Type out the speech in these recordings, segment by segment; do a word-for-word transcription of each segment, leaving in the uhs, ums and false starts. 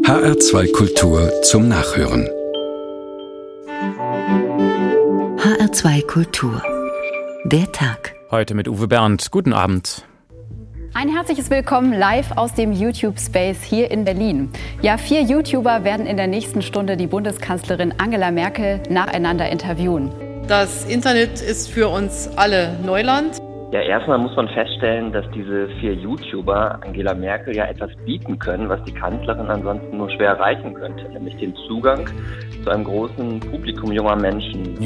H R zwei Kultur zum Nachhören. H R zwei Kultur. Der Tag. Heute mit Uwe Bernd. Guten Abend. Ein herzliches Willkommen live aus dem YouTube-Space hier in Berlin. Ja, vier YouTuber werden in der nächsten Stunde die Bundeskanzlerin Angela Merkel nacheinander interviewen. Das Internet ist für uns alle Neuland. Ja, erstmal muss man feststellen, dass diese vier YouTuber Angela Merkel ja etwas bieten können, was die Kanzlerin ansonsten nur schwer erreichen könnte, nämlich den Zugang zu einem großen Publikum junger Menschen.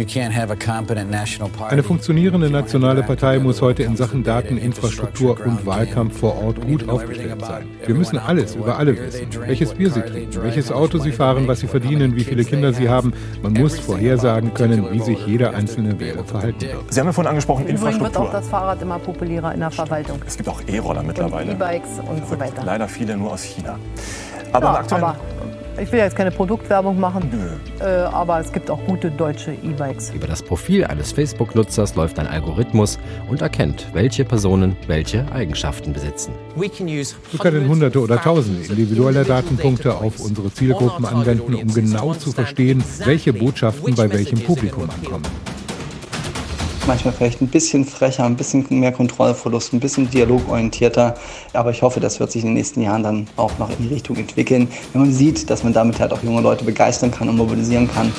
Eine funktionierende nationale Partei muss heute in Sachen Dateninfrastruktur und Wahlkampf vor Ort gut aufgestellt sein. Wir müssen alles über alle wissen. Welches Bier sie trinken, welches Auto sie fahren, was sie verdienen, wie viele Kinder sie haben. Man muss vorhersagen können, wie sich jeder einzelne Wähler verhalten wird. Sie haben ja vorhin angesprochen, Infrastruktur. Übrigens wird auch das Fahrrad immer populärer in der Verwaltung. Es gibt auch E-Roller mittlerweile. E-Bikes und so weiter. Leider viele nur aus China. Aber, ja, aktuell aber ich will ja jetzt keine Produktwerbung machen, Nö. Äh, aber es gibt auch gute deutsche E-Bikes. Über das Profil eines Facebook-Nutzers läuft ein Algorithmus und erkennt, welche Personen welche Eigenschaften besitzen. Wir können Hunderte oder Tausende individueller Datenpunkte auf unsere Zielgruppen anwenden, um genau zu verstehen, welche Botschaften bei welchem Publikum ankommen. Manchmal vielleicht ein bisschen frecher, ein bisschen mehr Kontrollverlust, ein bisschen dialogorientierter. Aber ich hoffe, das wird sich in den nächsten Jahren dann auch noch in die Richtung entwickeln, wenn man sieht, dass man damit halt auch junge Leute begeistern kann und mobilisieren kann.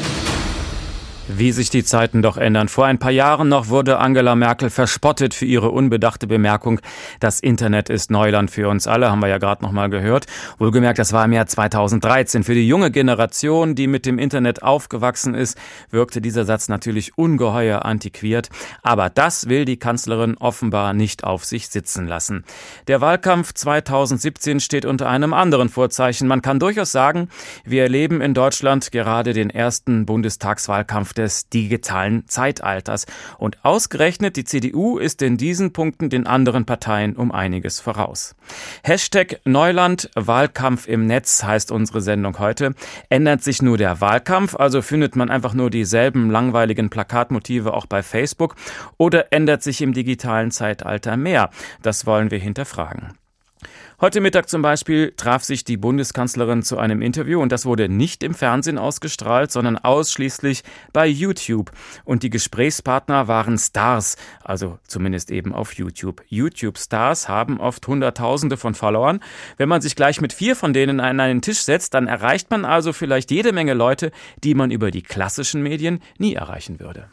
Wie sich die Zeiten doch ändern. Vor ein paar Jahren noch wurde Angela Merkel verspottet für ihre unbedachte Bemerkung, das Internet ist Neuland für uns alle, haben wir ja gerade noch mal gehört. Wohlgemerkt, das war im Jahr zweitausenddreizehn. Für die junge Generation, die mit dem Internet aufgewachsen ist, wirkte dieser Satz natürlich ungeheuer antiquiert. Aber das will die Kanzlerin offenbar nicht auf sich sitzen lassen. Der Wahlkampf zweitausendsiebzehn steht unter einem anderen Vorzeichen. Man kann durchaus sagen, wir erleben in Deutschland gerade den ersten Bundestagswahlkampf des digitalen Zeitalters. Und ausgerechnet die C D U ist in diesen Punkten den anderen Parteien um einiges voraus. Hashtag Neuland, Wahlkampf im Netz heißt unsere Sendung heute. Ändert sich nur der Wahlkampf, also findet man einfach nur dieselben langweiligen Plakatmotive auch bei Facebook, oder ändert sich im digitalen Zeitalter mehr? Das wollen wir hinterfragen. Heute Mittag zum Beispiel traf sich die Bundeskanzlerin zu einem Interview und das wurde nicht im Fernsehen ausgestrahlt, sondern ausschließlich bei YouTube. Und die Gesprächspartner waren Stars, also zumindest eben auf YouTube. YouTube-Stars haben oft Hunderttausende von Followern. Wenn man sich gleich mit vier von denen an einen Tisch setzt, dann erreicht man also vielleicht jede Menge Leute, die man über die klassischen Medien nie erreichen würde.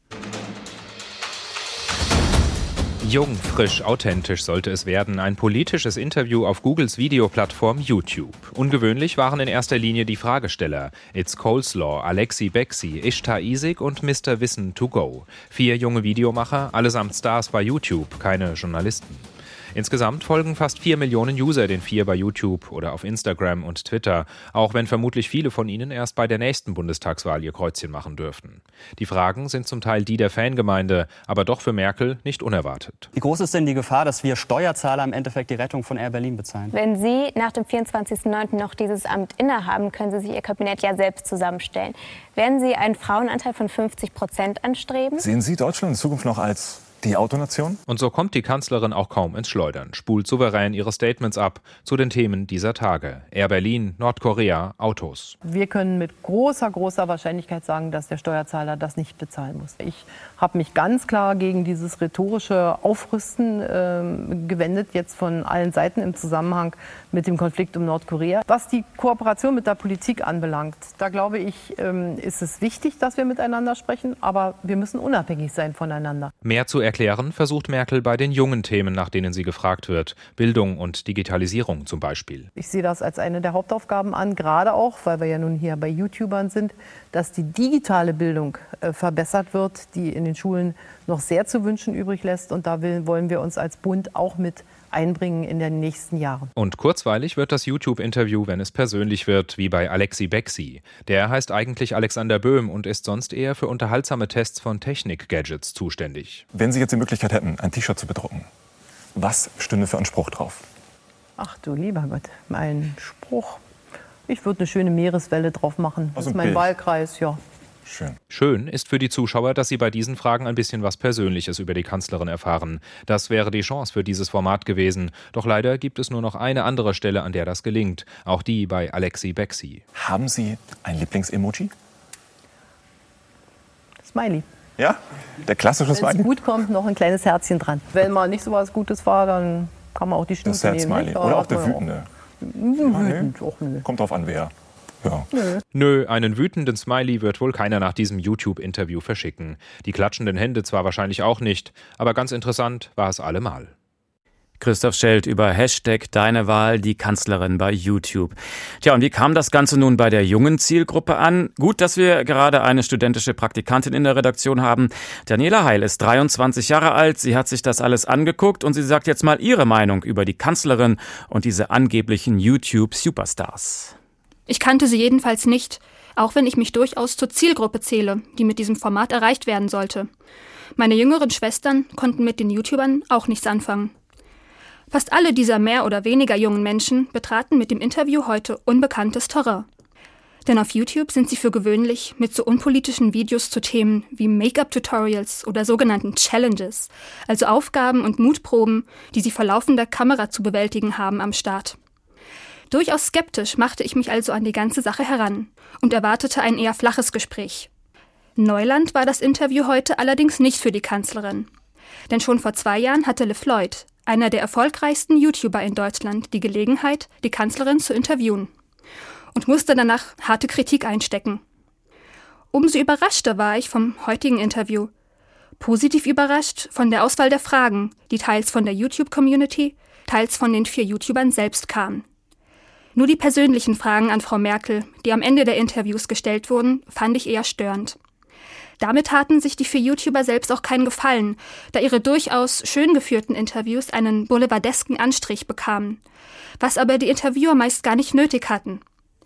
Jung, frisch, authentisch sollte es werden. Ein politisches Interview auf Googles Videoplattform YouTube. Ungewöhnlich waren in erster Linie die Fragesteller. It's Coleslaw, Alexi Bexi, Ishtar Isik und Mister Wissen to go. Vier junge Videomacher, allesamt Stars bei YouTube, keine Journalisten. Insgesamt folgen fast vier Millionen User den vier bei YouTube oder auf Instagram und Twitter, auch wenn vermutlich viele von ihnen erst bei der nächsten Bundestagswahl ihr Kreuzchen machen dürften. Die Fragen sind zum Teil die der Fangemeinde, aber doch für Merkel nicht unerwartet. Wie groß ist denn die Gefahr, dass wir Steuerzahler im Endeffekt die Rettung von Air Berlin bezahlen? Wenn Sie nach dem vierundzwanzigsten neunten noch dieses Amt innehaben, können Sie sich Ihr Kabinett ja selbst zusammenstellen. Werden Sie einen Frauenanteil von fünfzig Prozent anstreben? Sehen Sie Deutschland in Zukunft noch als die Autonation? Und so kommt die Kanzlerin auch kaum ins Schleudern, spult souverän ihre Statements ab zu den Themen dieser Tage. Air Berlin, Nordkorea, Autos. Wir können mit großer, großer Wahrscheinlichkeit sagen, dass der Steuerzahler das nicht bezahlen muss. Ich habe mich ganz klar gegen dieses rhetorische Aufrüsten äh, gewendet, jetzt von allen Seiten im Zusammenhang mit dem Konflikt um Nordkorea. Was die Kooperation mit der Politik anbelangt, da glaube ich, ähm, ist es wichtig, dass wir miteinander sprechen, aber wir müssen unabhängig sein voneinander. Mehr zu erklären versucht Merkel bei den jungen Themen, nach denen sie gefragt wird. Bildung und Digitalisierung zum Beispiel. Ich sehe das als eine der Hauptaufgaben an, gerade auch, weil wir ja nun hier bei YouTubern sind, dass die digitale Bildung äh, verbessert wird, die in den Schulen noch sehr zu wünschen übrig lässt. Und da will, wollen wir uns als Bund auch mit einbringen in den nächsten Jahren. Und kurzweilig wird das YouTube-Interview, wenn es persönlich wird, wie bei Alexi Bexi. Der heißt eigentlich Alexander Böhm und ist sonst eher für unterhaltsame Tests von Technik-Gadgets zuständig. Wenn Sie jetzt die Möglichkeit hätten, ein T-Shirt zu bedrucken, was stünde für ein Spruch drauf? Ach du lieber Gott, mein Spruch. Ich würde eine schöne Meereswelle drauf machen. Das ist mein Wahlkreis, ja. Schön. Schön ist für die Zuschauer, dass sie bei diesen Fragen ein bisschen was Persönliches über die Kanzlerin erfahren. Das wäre die Chance für dieses Format gewesen. Doch leider gibt es nur noch eine andere Stelle, an der das gelingt. Auch die bei Alexi Bexi. Haben Sie ein Lieblings-Emoji? Smiley. Ja? Der klassische Smiley? Wenn es gut kommt, noch ein kleines Herzchen dran. Wenn mal nicht so was Gutes war, dann kann man auch die Schnute nehmen. Smiley. Oder auch der wütende. Wütend, auch nö. Kommt drauf an, wer. Ja. Nö. Nö, einen wütenden Smiley wird wohl keiner nach diesem YouTube-Interview verschicken. Die klatschenden Hände zwar wahrscheinlich auch nicht, aber ganz interessant war es allemal. Christoph Schelt über Hashtag Deine Wahl, die Kanzlerin bei YouTube. Tja, und wie kam das Ganze nun bei der jungen Zielgruppe an? Gut, dass wir gerade eine studentische Praktikantin in der Redaktion haben. Daniela Heil ist dreiundzwanzig Jahre alt. Sie hat sich das alles angeguckt und sie sagt jetzt mal ihre Meinung über die Kanzlerin und diese angeblichen YouTube-Superstars. Ich kannte sie jedenfalls nicht, auch wenn ich mich durchaus zur Zielgruppe zähle, die mit diesem Format erreicht werden sollte. Meine jüngeren Schwestern konnten mit den YouTubern auch nichts anfangen. Fast alle dieser mehr oder weniger jungen Menschen betraten mit dem Interview heute unbekanntes Terrain. Denn auf YouTube sind sie für gewöhnlich mit so unpolitischen Videos zu Themen wie Make-up-Tutorials oder sogenannten Challenges, also Aufgaben und Mutproben, die sie vor laufender Kamera zu bewältigen haben, am Start. Durchaus skeptisch machte ich mich also an die ganze Sache heran und erwartete ein eher flaches Gespräch. Neuland war das Interview heute allerdings nicht für die Kanzlerin. Denn schon vor zwei Jahren hatte LeFloid, einer der erfolgreichsten YouTuber in Deutschland, die Gelegenheit, die Kanzlerin zu interviewen. Und musste danach harte Kritik einstecken. Umso überraschter war ich vom heutigen Interview. Positiv überrascht von der Auswahl der Fragen, die teils von der YouTube-Community, teils von den vier YouTubern selbst kamen. Nur die persönlichen Fragen an Frau Merkel, die am Ende der Interviews gestellt wurden, fand ich eher störend. Damit taten sich die vier YouTuber selbst auch keinen Gefallen, da ihre durchaus schön geführten Interviews einen boulevardesken Anstrich bekamen, was aber die Interviewer meist gar nicht nötig hatten.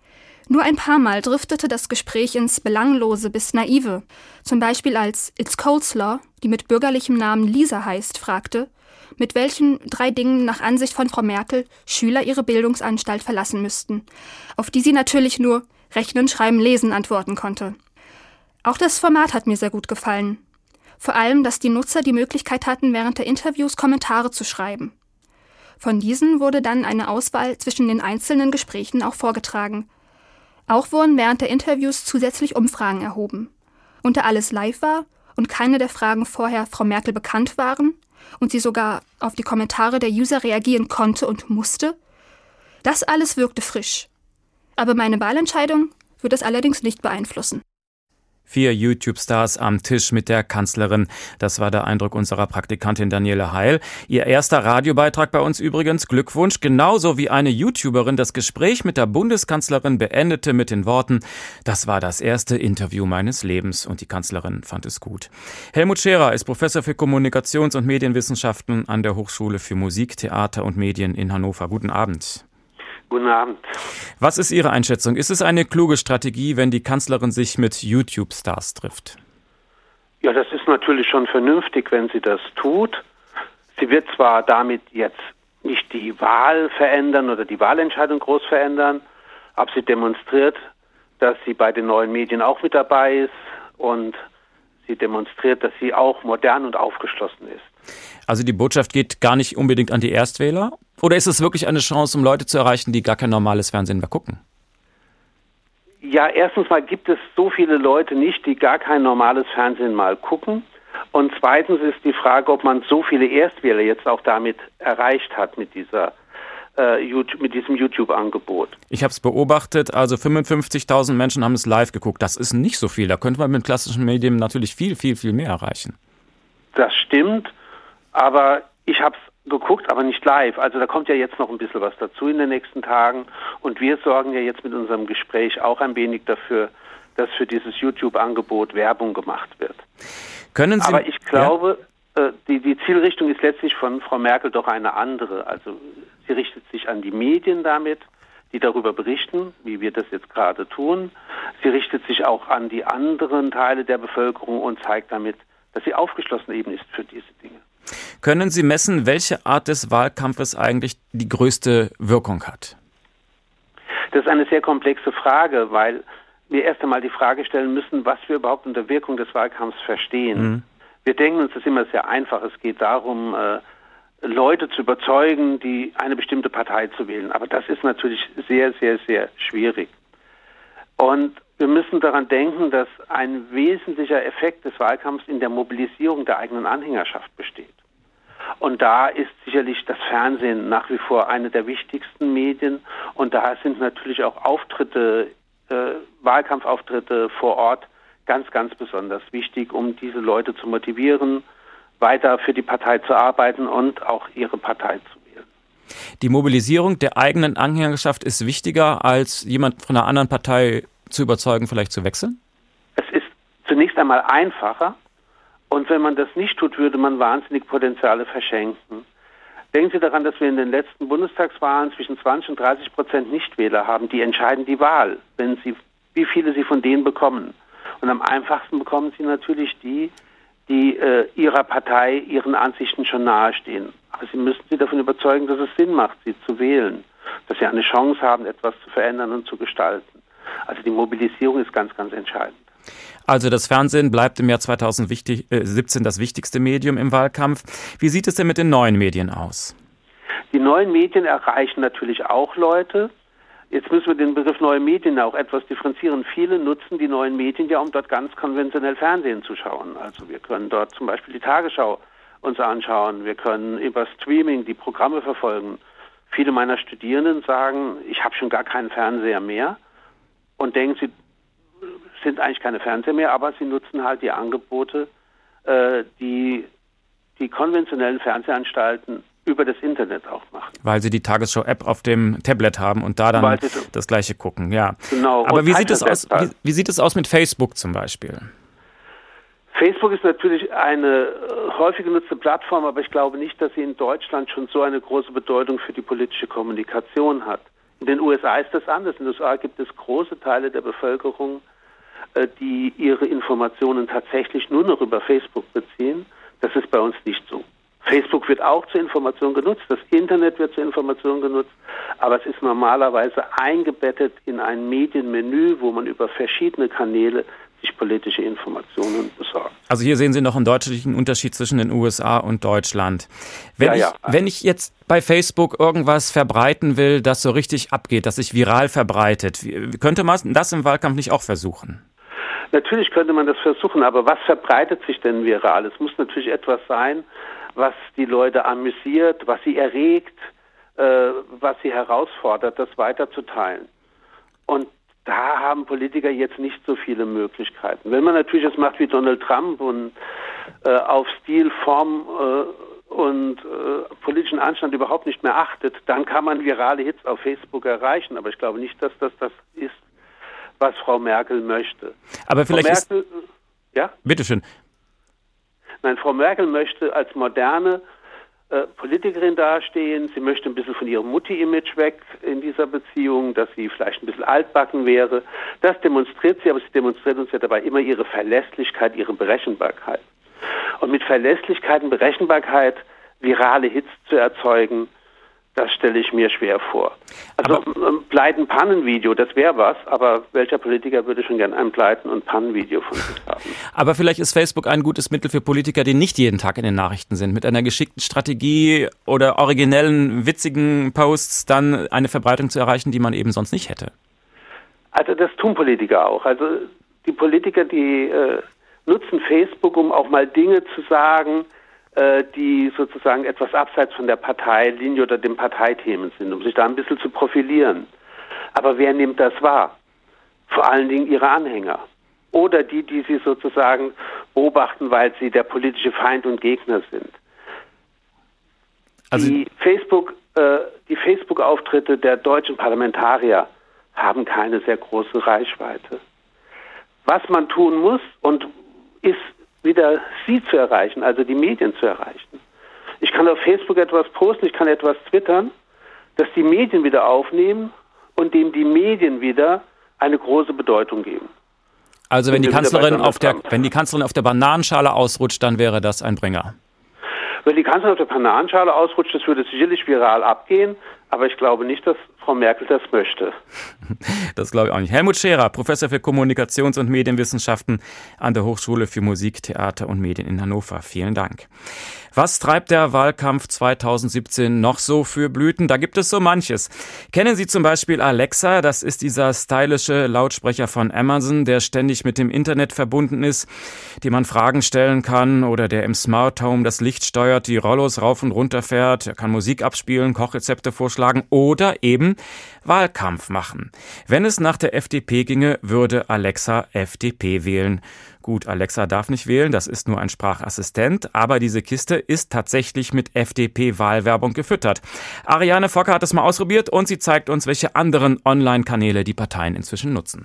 Nur ein paar Mal driftete das Gespräch ins Belanglose bis Naive, zum Beispiel als It's Coleslaw, die mit bürgerlichem Namen Lisa heißt, fragte, mit welchen drei Dingen nach Ansicht von Frau Merkel Schüler ihre Bildungsanstalt verlassen müssten, auf die sie natürlich nur Rechnen, Schreiben, Lesen antworten konnte. Auch das Format hat mir sehr gut gefallen. Vor allem, dass die Nutzer die Möglichkeit hatten, während der Interviews Kommentare zu schreiben. Von diesen wurde dann eine Auswahl zwischen den einzelnen Gesprächen auch vorgetragen. Auch wurden während der Interviews zusätzlich Umfragen erhoben. Und da alles live war und keine der Fragen vorher Frau Merkel bekannt waren und sie sogar auf die Kommentare der User reagieren konnte und musste, das alles wirkte frisch. Aber meine Wahlentscheidung wird es allerdings nicht beeinflussen. Vier YouTube-Stars am Tisch mit der Kanzlerin. Das war der Eindruck unserer Praktikantin Daniela Heil. Ihr erster Radiobeitrag bei uns übrigens. Glückwunsch. Genauso wie eine YouTuberin das Gespräch mit der Bundeskanzlerin beendete mit den Worten: Das war das erste Interview meines Lebens. Und die Kanzlerin fand es gut. Helmut Scherer ist Professor für Kommunikations- und Medienwissenschaften an der Hochschule für Musik, Theater und Medien in Hannover. Guten Abend. Guten Abend. Was ist Ihre Einschätzung? Ist es eine kluge Strategie, wenn die Kanzlerin sich mit YouTube-Stars trifft? Ja, das ist natürlich schon vernünftig, wenn sie das tut. Sie wird zwar damit jetzt nicht die Wahl verändern oder die Wahlentscheidung groß verändern, aber sie demonstriert, dass sie bei den neuen Medien auch mit dabei ist und sie demonstriert, dass sie auch modern und aufgeschlossen ist. Also die Botschaft geht gar nicht unbedingt an die Erstwähler? Oder ist es wirklich eine Chance, um Leute zu erreichen, die gar kein normales Fernsehen mehr gucken? Ja, erstens mal gibt es so viele Leute nicht, die gar kein normales Fernsehen mal gucken. Und zweitens ist die Frage, ob man so viele Erstwähler jetzt auch damit erreicht hat mit dieser äh, YouTube, mit diesem YouTube-Angebot. Ich habe es beobachtet, also fünfundfünfzigtausend Menschen haben es live geguckt. Das ist nicht so viel. Da könnte man mit klassischen Medien natürlich viel, viel, viel mehr erreichen. Das stimmt, aber ich habe es geguckt, aber nicht live. Also da kommt ja jetzt noch ein bisschen was dazu in den nächsten Tagen. Und wir sorgen ja jetzt mit unserem Gespräch auch ein wenig dafür, dass für dieses YouTube-Angebot Werbung gemacht wird. Können Sie, aber ich glaube, ja? äh, die, die Zielrichtung ist letztlich von Frau Merkel doch eine andere. Also sie richtet sich an die Medien damit, die darüber berichten, wie wir das jetzt gerade tun. Sie richtet sich auch an die anderen Teile der Bevölkerung und zeigt damit, dass sie aufgeschlossen eben ist für diese Dinge. Können Sie messen, welche Art des Wahlkampfes eigentlich die größte Wirkung hat? Das ist eine sehr komplexe Frage, weil wir erst einmal die Frage stellen müssen, was wir überhaupt unter Wirkung des Wahlkampfs verstehen. Mhm. Wir denken uns das immer sehr einfach. Es geht darum, äh, Leute zu überzeugen, die eine bestimmte Partei zu wählen. Aber das ist natürlich sehr, sehr, sehr schwierig. Und wir müssen daran denken, dass ein wesentlicher Effekt des Wahlkampfs in der Mobilisierung der eigenen Anhängerschaft besteht. Und da ist sicherlich das Fernsehen nach wie vor eine der wichtigsten Medien. Und da sind natürlich auch Auftritte, äh, Wahlkampfauftritte vor Ort ganz, ganz besonders wichtig, um diese Leute zu motivieren, weiter für die Partei zu arbeiten und auch ihre Partei zu wählen. Die Mobilisierung der eigenen Anhängerschaft ist wichtiger, als jemand von einer anderen Partei zu überzeugen, vielleicht zu wechseln? Es ist zunächst einmal einfacher. Und wenn man das nicht tut, würde man wahnsinnig Potenziale verschenken. Denken Sie daran, dass wir in den letzten Bundestagswahlen zwischen zwanzig und dreißig Prozent Nichtwähler haben. Die entscheiden die Wahl, wenn sie, wie viele sie von denen bekommen. Und am einfachsten bekommen sie natürlich die, die äh, ihrer Partei, ihren Ansichten schon nahestehen. Aber Sie müssen sie davon überzeugen, dass es Sinn macht, sie zu wählen, dass sie eine Chance haben, etwas zu verändern und zu gestalten. Also die Mobilisierung ist ganz, ganz entscheidend. Also das Fernsehen bleibt im Jahr zweitausendsiebzehn das wichtigste Medium im Wahlkampf. Wie sieht es denn mit den neuen Medien aus? Die neuen Medien erreichen natürlich auch Leute. Jetzt müssen wir den Begriff neue Medien auch etwas differenzieren. Viele nutzen die neuen Medien ja, um dort ganz konventionell Fernsehen zu schauen. Also wir können dort zum Beispiel die Tagesschau uns anschauen. Wir können über Streaming die Programme verfolgen. Viele meiner Studierenden sagen, ich habe schon gar keinen Fernseher mehr und denken, sie sind eigentlich keine Fernseher mehr, aber sie nutzen halt die Angebote, äh, die die konventionellen Fernsehanstalten über das Internet auch machen. Weil sie die Tagesschau-App auf dem Tablet haben und da dann das Gleiche gucken, ja. Genau. Aber wie sieht, es aus, wie, wie sieht es aus mit Facebook zum Beispiel? Facebook ist natürlich eine häufig genutzte Plattform, aber ich glaube nicht, dass sie in Deutschland schon so eine große Bedeutung für die politische Kommunikation hat. In den U S A ist das anders. In den U S A gibt es große Teile der Bevölkerung, die ihre Informationen tatsächlich nur noch über Facebook beziehen. Das ist bei uns nicht so. Facebook wird auch zur Information genutzt, das Internet wird zur Information genutzt, aber es ist normalerweise eingebettet in ein Medienmenü, wo man über verschiedene Kanäle sich politische Informationen besorgt. Also hier sehen Sie noch einen deutlichen Unterschied zwischen den U S A und Deutschland. Wenn, ja, ich, ja. wenn ich jetzt bei Facebook irgendwas verbreiten will, das so richtig abgeht, das sich viral verbreitet, könnte man das im Wahlkampf nicht auch versuchen? Natürlich könnte man das versuchen, aber was verbreitet sich denn viral? Es muss natürlich etwas sein, was die Leute amüsiert, was sie erregt, äh, was sie herausfordert, das weiterzuteilen. Und da haben Politiker jetzt nicht so viele Möglichkeiten. Wenn man natürlich das macht wie Donald Trump und äh, auf Stil, Form äh, und äh, politischen Anstand überhaupt nicht mehr achtet, dann kann man virale Hits auf Facebook erreichen. Aber ich glaube nicht, dass das das ist, was Frau Merkel möchte. Aber vielleicht Frau Merkel, ist... Ja? Bitteschön. Nein, Frau Merkel möchte als moderne äh, Politikerin dastehen. Sie möchte ein bisschen von ihrem Mutti-Image weg in dieser Beziehung, dass sie vielleicht ein bisschen altbacken wäre. Das demonstriert sie, aber sie demonstriert uns ja dabei immer ihre Verlässlichkeit, ihre Berechenbarkeit. Und mit Verlässlichkeit und Berechenbarkeit virale Hits zu erzeugen, das stelle ich mir schwer vor. Also aber ein Pleiten-Pannen-Video, das wäre was, aber welcher Politiker würde schon gern ein Pleiten- und Pannen-Video von sich haben? Aber vielleicht ist Facebook ein gutes Mittel für Politiker, die nicht jeden Tag in den Nachrichten sind. Mit einer geschickten Strategie oder originellen, witzigen Posts dann eine Verbreitung zu erreichen, die man eben sonst nicht hätte. Also das tun Politiker auch. Also die Politiker, die äh, nutzen Facebook, um auch mal Dinge zu sagen, die sozusagen etwas abseits von der Parteilinie oder den Parteithemen sind, um sich da ein bisschen zu profilieren. Aber wer nimmt das wahr? Vor allen Dingen ihre Anhänger. Oder die, die sie sozusagen beobachten, weil sie der politische Feind und Gegner sind. Also die Facebook, äh, die Facebook-Auftritte der deutschen Parlamentarier haben keine sehr große Reichweite. Was man tun muss und ist wieder sie zu erreichen, also die Medien zu erreichen. Ich kann auf Facebook etwas posten, ich kann etwas twittern, dass die Medien wieder aufnehmen und dem die Medien wieder eine große Bedeutung geben. Also wenn die Kanzlerin auf der, wenn die Kanzlerin auf der Bananenschale ausrutscht, dann wäre das ein Bringer. Wenn die Kanzlerin auf der Bananenschale ausrutscht, das würde sicherlich viral abgehen, aber ich glaube nicht, dass Frau Merkel das möchte. Das glaube ich auch nicht. Helmut Scherer, Professor für Kommunikations- und Medienwissenschaften an der Hochschule für Musik, Theater und Medien in Hannover. Vielen Dank. Was treibt der Wahlkampf zweitausendsiebzehn noch so für Blüten? Da gibt es so manches. Kennen Sie zum Beispiel Alexa? Das ist dieser stylische Lautsprecher von Amazon, der ständig mit dem Internet verbunden ist, dem man Fragen stellen kann oder der im Smart Home das Licht steuert, die Rollos rauf und runter fährt. Er kann Musik abspielen, Kochrezepte vorschlagen oder eben Wahlkampf machen. Wenn es nach der F D P ginge, würde Alexa F D P wählen. Gut, Alexa darf nicht wählen, das ist nur ein Sprachassistent, aber diese Kiste ist tatsächlich mit F D P-Wahlwerbung gefüttert. Ariane Fokker hat es mal ausprobiert und sie zeigt uns, welche anderen Online-Kanäle die Parteien inzwischen nutzen.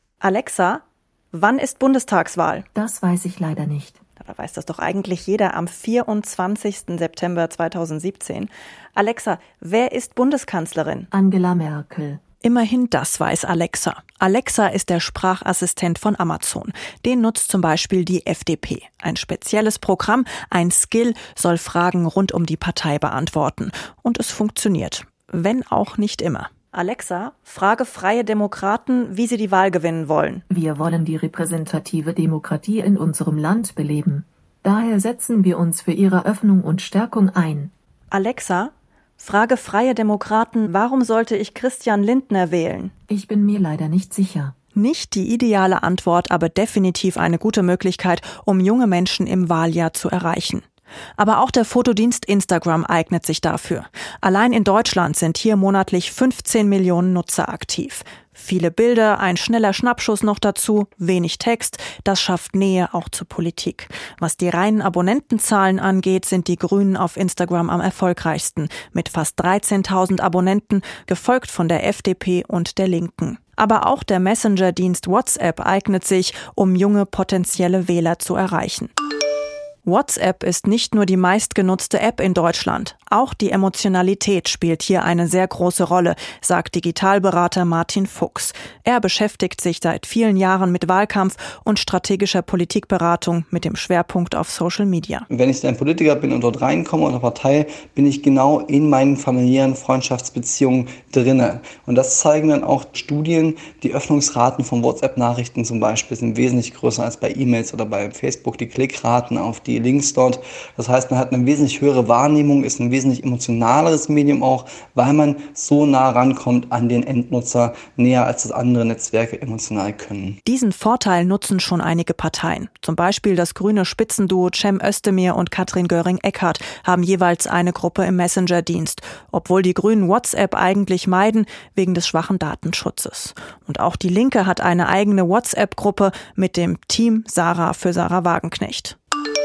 Alexa, wann ist Bundestagswahl? Das weiß ich leider nicht. Dabei weiß das doch eigentlich jeder am vierundzwanzigsten September zweitausendsiebzehn. Alexa, wer ist Bundeskanzlerin? Angela Merkel. Immerhin das weiß Alexa. Alexa ist der Sprachassistent von Amazon. Den nutzt zum Beispiel die F D P. Ein spezielles Programm, ein Skill, soll Fragen rund um die Partei beantworten. Und es funktioniert. Wenn auch nicht immer. Alexa, frage Freie Demokraten, wie sie die Wahl gewinnen wollen. Wir wollen die repräsentative Demokratie in unserem Land beleben. Daher setzen wir uns für ihre Öffnung und Stärkung ein. Alexa, frage Freie Demokraten, warum sollte ich Christian Lindner wählen? Ich bin mir leider nicht sicher. Nicht die ideale Antwort, aber definitiv eine gute Möglichkeit, um junge Menschen im Wahljahr zu erreichen. Aber auch der Fotodienst Instagram eignet sich dafür. Allein in Deutschland sind hier monatlich fünfzehn Millionen Nutzer aktiv. Viele Bilder, ein schneller Schnappschuss noch dazu, wenig Text, das schafft Nähe auch zur Politik. Was die reinen Abonnentenzahlen angeht, sind die Grünen auf Instagram am erfolgreichsten, mit fast dreizehntausend Abonnenten, gefolgt von der F D P und der Linken. Aber auch der Messenger-Dienst WhatsApp eignet sich, um junge potenzielle Wähler zu erreichen. WhatsApp ist nicht nur die meistgenutzte App in Deutschland. Auch die Emotionalität spielt hier eine sehr große Rolle, sagt Digitalberater Martin Fuchs. Er beschäftigt sich seit vielen Jahren mit Wahlkampf und strategischer Politikberatung mit dem Schwerpunkt auf Social Media. Wenn ich ein Politiker bin und dort reinkomme und eine Partei, bin ich genau in meinen familiären Freundschaftsbeziehungen drinne. Und das zeigen dann auch Studien. Die Öffnungsraten von WhatsApp-Nachrichten zum Beispiel sind wesentlich größer als bei E-Mails oder bei Facebook. Die Klickraten auf die Links dort. Das heißt, man hat eine wesentlich höhere Wahrnehmung, ist ein wesentlich emotionaleres Medium auch, weil man so nah rankommt an den Endnutzer, näher als das andere Netzwerke emotional können. Diesen Vorteil nutzen schon einige Parteien. Zum Beispiel das grüne Spitzenduo Cem Özdemir und Katrin Göring-Eckardt haben jeweils eine Gruppe im Messenger-Dienst, obwohl die Grünen WhatsApp eigentlich meiden, wegen des schwachen Datenschutzes. Und auch die Linke hat eine eigene WhatsApp-Gruppe mit dem Team Sarah für Sarah Wagenknecht.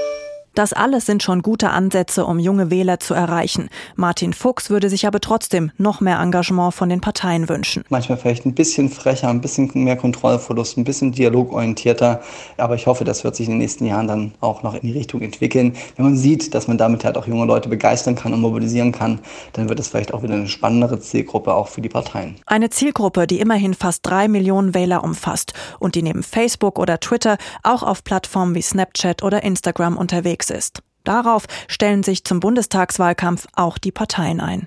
Das alles sind schon gute Ansätze, um junge Wähler zu erreichen. Martin Fuchs würde sich aber trotzdem noch mehr Engagement von den Parteien wünschen. Manchmal vielleicht ein bisschen frecher, ein bisschen mehr Kontrollverlust, ein bisschen dialogorientierter. Aber ich hoffe, das wird sich in den nächsten Jahren dann auch noch in die Richtung entwickeln. Wenn man sieht, dass man damit halt auch junge Leute begeistern kann und mobilisieren kann, dann wird es vielleicht auch wieder eine spannendere Zielgruppe auch für die Parteien. Eine Zielgruppe, die immerhin fast drei Millionen Wähler umfasst und die neben Facebook oder Twitter auch auf Plattformen wie Snapchat oder Instagram unterwegs ist. Darauf stellen sich zum Bundestagswahlkampf auch die Parteien ein.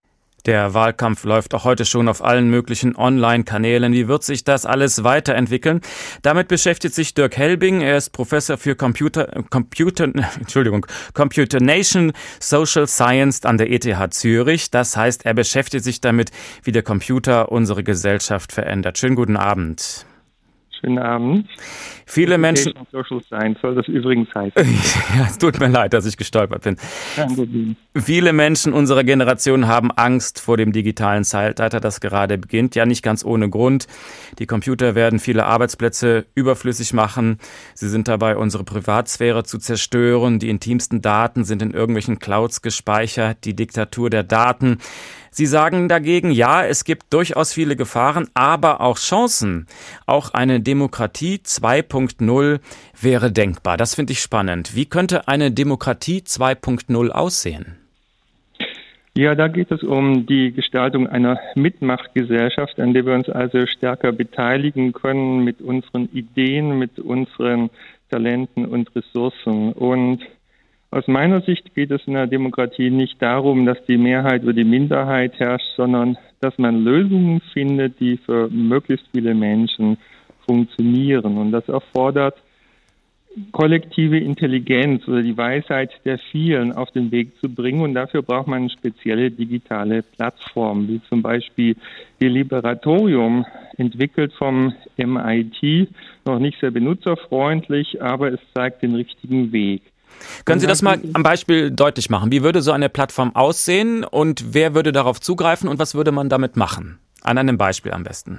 Der Wahlkampf läuft auch heute schon auf allen möglichen Online-Kanälen. Wie wird sich das alles weiterentwickeln? Damit beschäftigt sich Dirk Helbing. Er ist Professor für Computer, Computer, Entschuldigung, Computation Social Science an der E T H Zürich. Das heißt, er beschäftigt sich damit, wie der Computer unsere Gesellschaft verändert. Schönen guten Abend. Schönen Abend. Viele Menschen. Social Science soll das übrigens heißen. Ja, es tut mir leid, dass ich gestolpert bin. Viele Menschen unserer Generation haben Angst vor dem digitalen Zeitalter, das gerade beginnt. Ja, nicht ganz ohne Grund. Die Computer werden viele Arbeitsplätze überflüssig machen. Sie sind dabei, unsere Privatsphäre zu zerstören. Die intimsten Daten sind in irgendwelchen Clouds gespeichert. Die Diktatur der Daten. Sie sagen dagegen, ja, es gibt durchaus viele Gefahren, aber auch Chancen. Auch eine Demokratie zwei Punkt null wäre denkbar. Das finde ich spannend. Wie könnte eine Demokratie zwei Punkt null aussehen? Ja, da geht es um die Gestaltung einer Mitmachtgesellschaft, an der wir uns also stärker beteiligen können mit unseren Ideen, mit unseren Talenten und Ressourcen. Und Aus meiner Sicht geht es in der Demokratie nicht darum, dass die Mehrheit über die Minderheit herrscht, sondern dass man Lösungen findet, die für möglichst viele Menschen funktionieren. Und das erfordert kollektive Intelligenz oder die Weisheit der vielen auf den Weg zu bringen. Und dafür braucht man spezielle digitale Plattformen, wie zum Beispiel Deliberatorium, entwickelt vom M I T, noch nicht sehr benutzerfreundlich, aber es zeigt den richtigen Weg. Können Sie das mal am Beispiel deutlich machen? Wie würde so eine Plattform aussehen und wer würde darauf zugreifen und was würde man damit machen? An einem Beispiel am besten.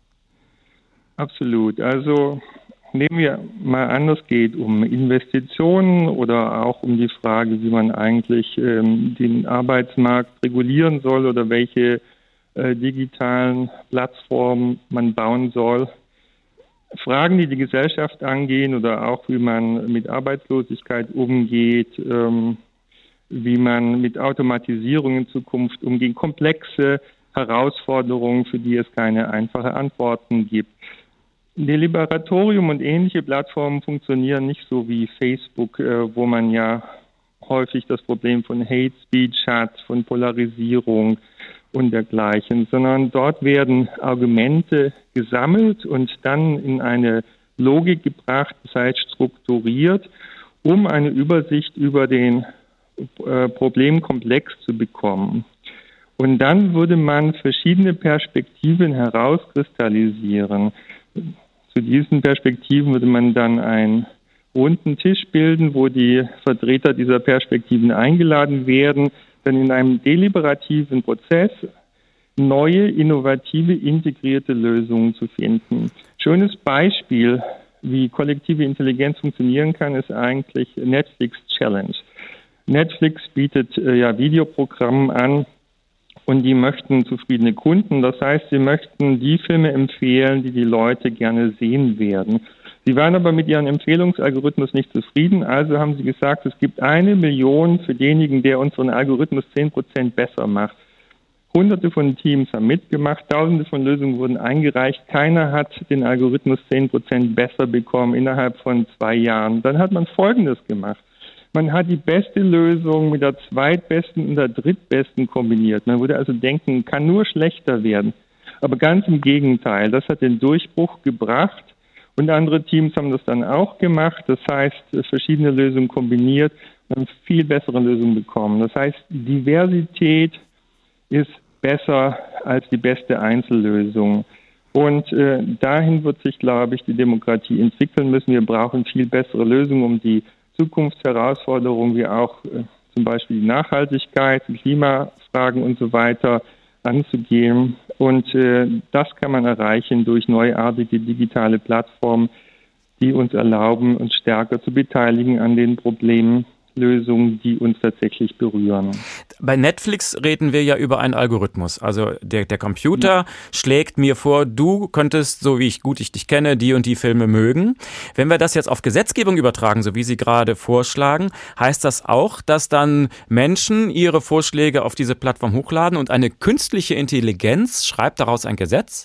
Absolut. Also nehmen wir mal an, es geht um Investitionen oder auch um die Frage, wie man eigentlich ähm, den Arbeitsmarkt regulieren soll oder welche äh, digitalen Plattformen man bauen soll. Fragen, die die Gesellschaft angehen oder auch wie man mit Arbeitslosigkeit umgeht, ähm, wie man mit Automatisierung in Zukunft umgeht, komplexe Herausforderungen, für die es keine einfachen Antworten gibt. Deliberatorium und ähnliche Plattformen funktionieren nicht so wie Facebook, äh, wo man ja häufig das Problem von Hate Speech hat, von Polarisierung und dergleichen, sondern dort werden Argumente gesammelt und dann in eine Logik gebracht, das heißt strukturiert, um eine Übersicht über den äh, Problemkomplex zu bekommen. Und dann würde man verschiedene Perspektiven herauskristallisieren. Zu diesen Perspektiven würde man dann einen runden Tisch bilden, wo die Vertreter dieser Perspektiven eingeladen werden, dann in einem deliberativen Prozess neue, innovative, integrierte Lösungen zu finden. Schönes Beispiel, wie kollektive Intelligenz funktionieren kann, ist eigentlich Netflix Challenge. Netflix bietet äh, ja Videoprogramme an und die möchten zufriedene Kunden. Das heißt, sie möchten die Filme empfehlen, die die Leute gerne sehen werden. Sie waren aber mit ihrem Empfehlungsalgorithmus nicht zufrieden, also haben sie gesagt, es gibt eine Million für denjenigen, der unseren Algorithmus zehn Prozent besser macht. Hunderte von Teams haben mitgemacht, tausende von Lösungen wurden eingereicht, keiner hat den Algorithmus zehn Prozent besser bekommen innerhalb von zwei Jahren. Dann hat man Folgendes gemacht. Man hat die beste Lösung mit der zweitbesten und der drittbesten kombiniert. Man würde also denken, kann nur schlechter werden. Aber ganz im Gegenteil, das hat den Durchbruch gebracht. Und andere Teams haben das dann auch gemacht. Das heißt, verschiedene Lösungen kombiniert und haben viel bessere Lösungen bekommen. Das heißt, Diversität ist besser als die beste Einzellösung. Und äh, dahin wird sich, glaube ich, die Demokratie entwickeln müssen. Wir brauchen viel bessere Lösungen, um die Zukunftsherausforderungen wie auch äh, zum Beispiel die Nachhaltigkeit, die Klimafragen und so weiter anzugehen. Und äh, das kann man erreichen durch neuartige digitale Plattformen, die uns erlauben, uns stärker zu beteiligen an den Problemlösungen, die uns tatsächlich berühren. Bei Netflix reden wir ja über einen Algorithmus. Also der, der Computer ja. schlägt mir vor, du könntest, so wie ich gut ich dich kenne, die und die Filme mögen. Wenn wir das jetzt auf Gesetzgebung übertragen, so wie Sie gerade vorschlagen, heißt das auch, dass dann Menschen ihre Vorschläge auf diese Plattform hochladen und eine künstliche Intelligenz schreibt daraus ein Gesetz?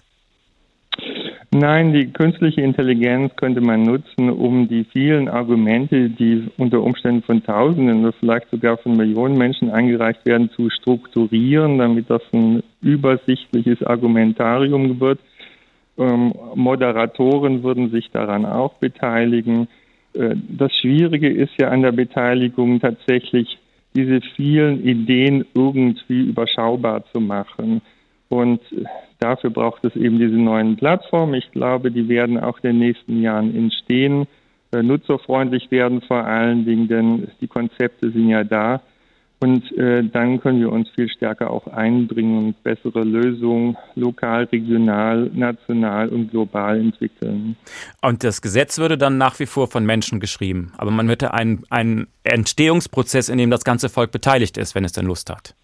Nein, die künstliche Intelligenz könnte man nutzen, um die vielen Argumente, die unter Umständen von Tausenden oder vielleicht sogar von Millionen Menschen eingereicht werden, zu strukturieren, damit das ein übersichtliches Argumentarium wird. Ähm, Moderatoren würden sich daran auch beteiligen. Äh, das Schwierige ist ja an der Beteiligung tatsächlich, diese vielen Ideen irgendwie überschaubar zu machen. Und dafür braucht es eben diese neuen Plattformen. Ich glaube, die werden auch in den nächsten Jahren entstehen, äh, nutzerfreundlich werden vor allen Dingen, denn die Konzepte sind ja da. Und äh, dann können wir uns viel stärker auch einbringen und bessere Lösungen lokal, regional, national und global entwickeln. Und das Gesetz würde dann nach wie vor von Menschen geschrieben. Aber man hätte einen, einen Entstehungsprozess, in dem das ganze Volk beteiligt ist, wenn es denn Lust hat.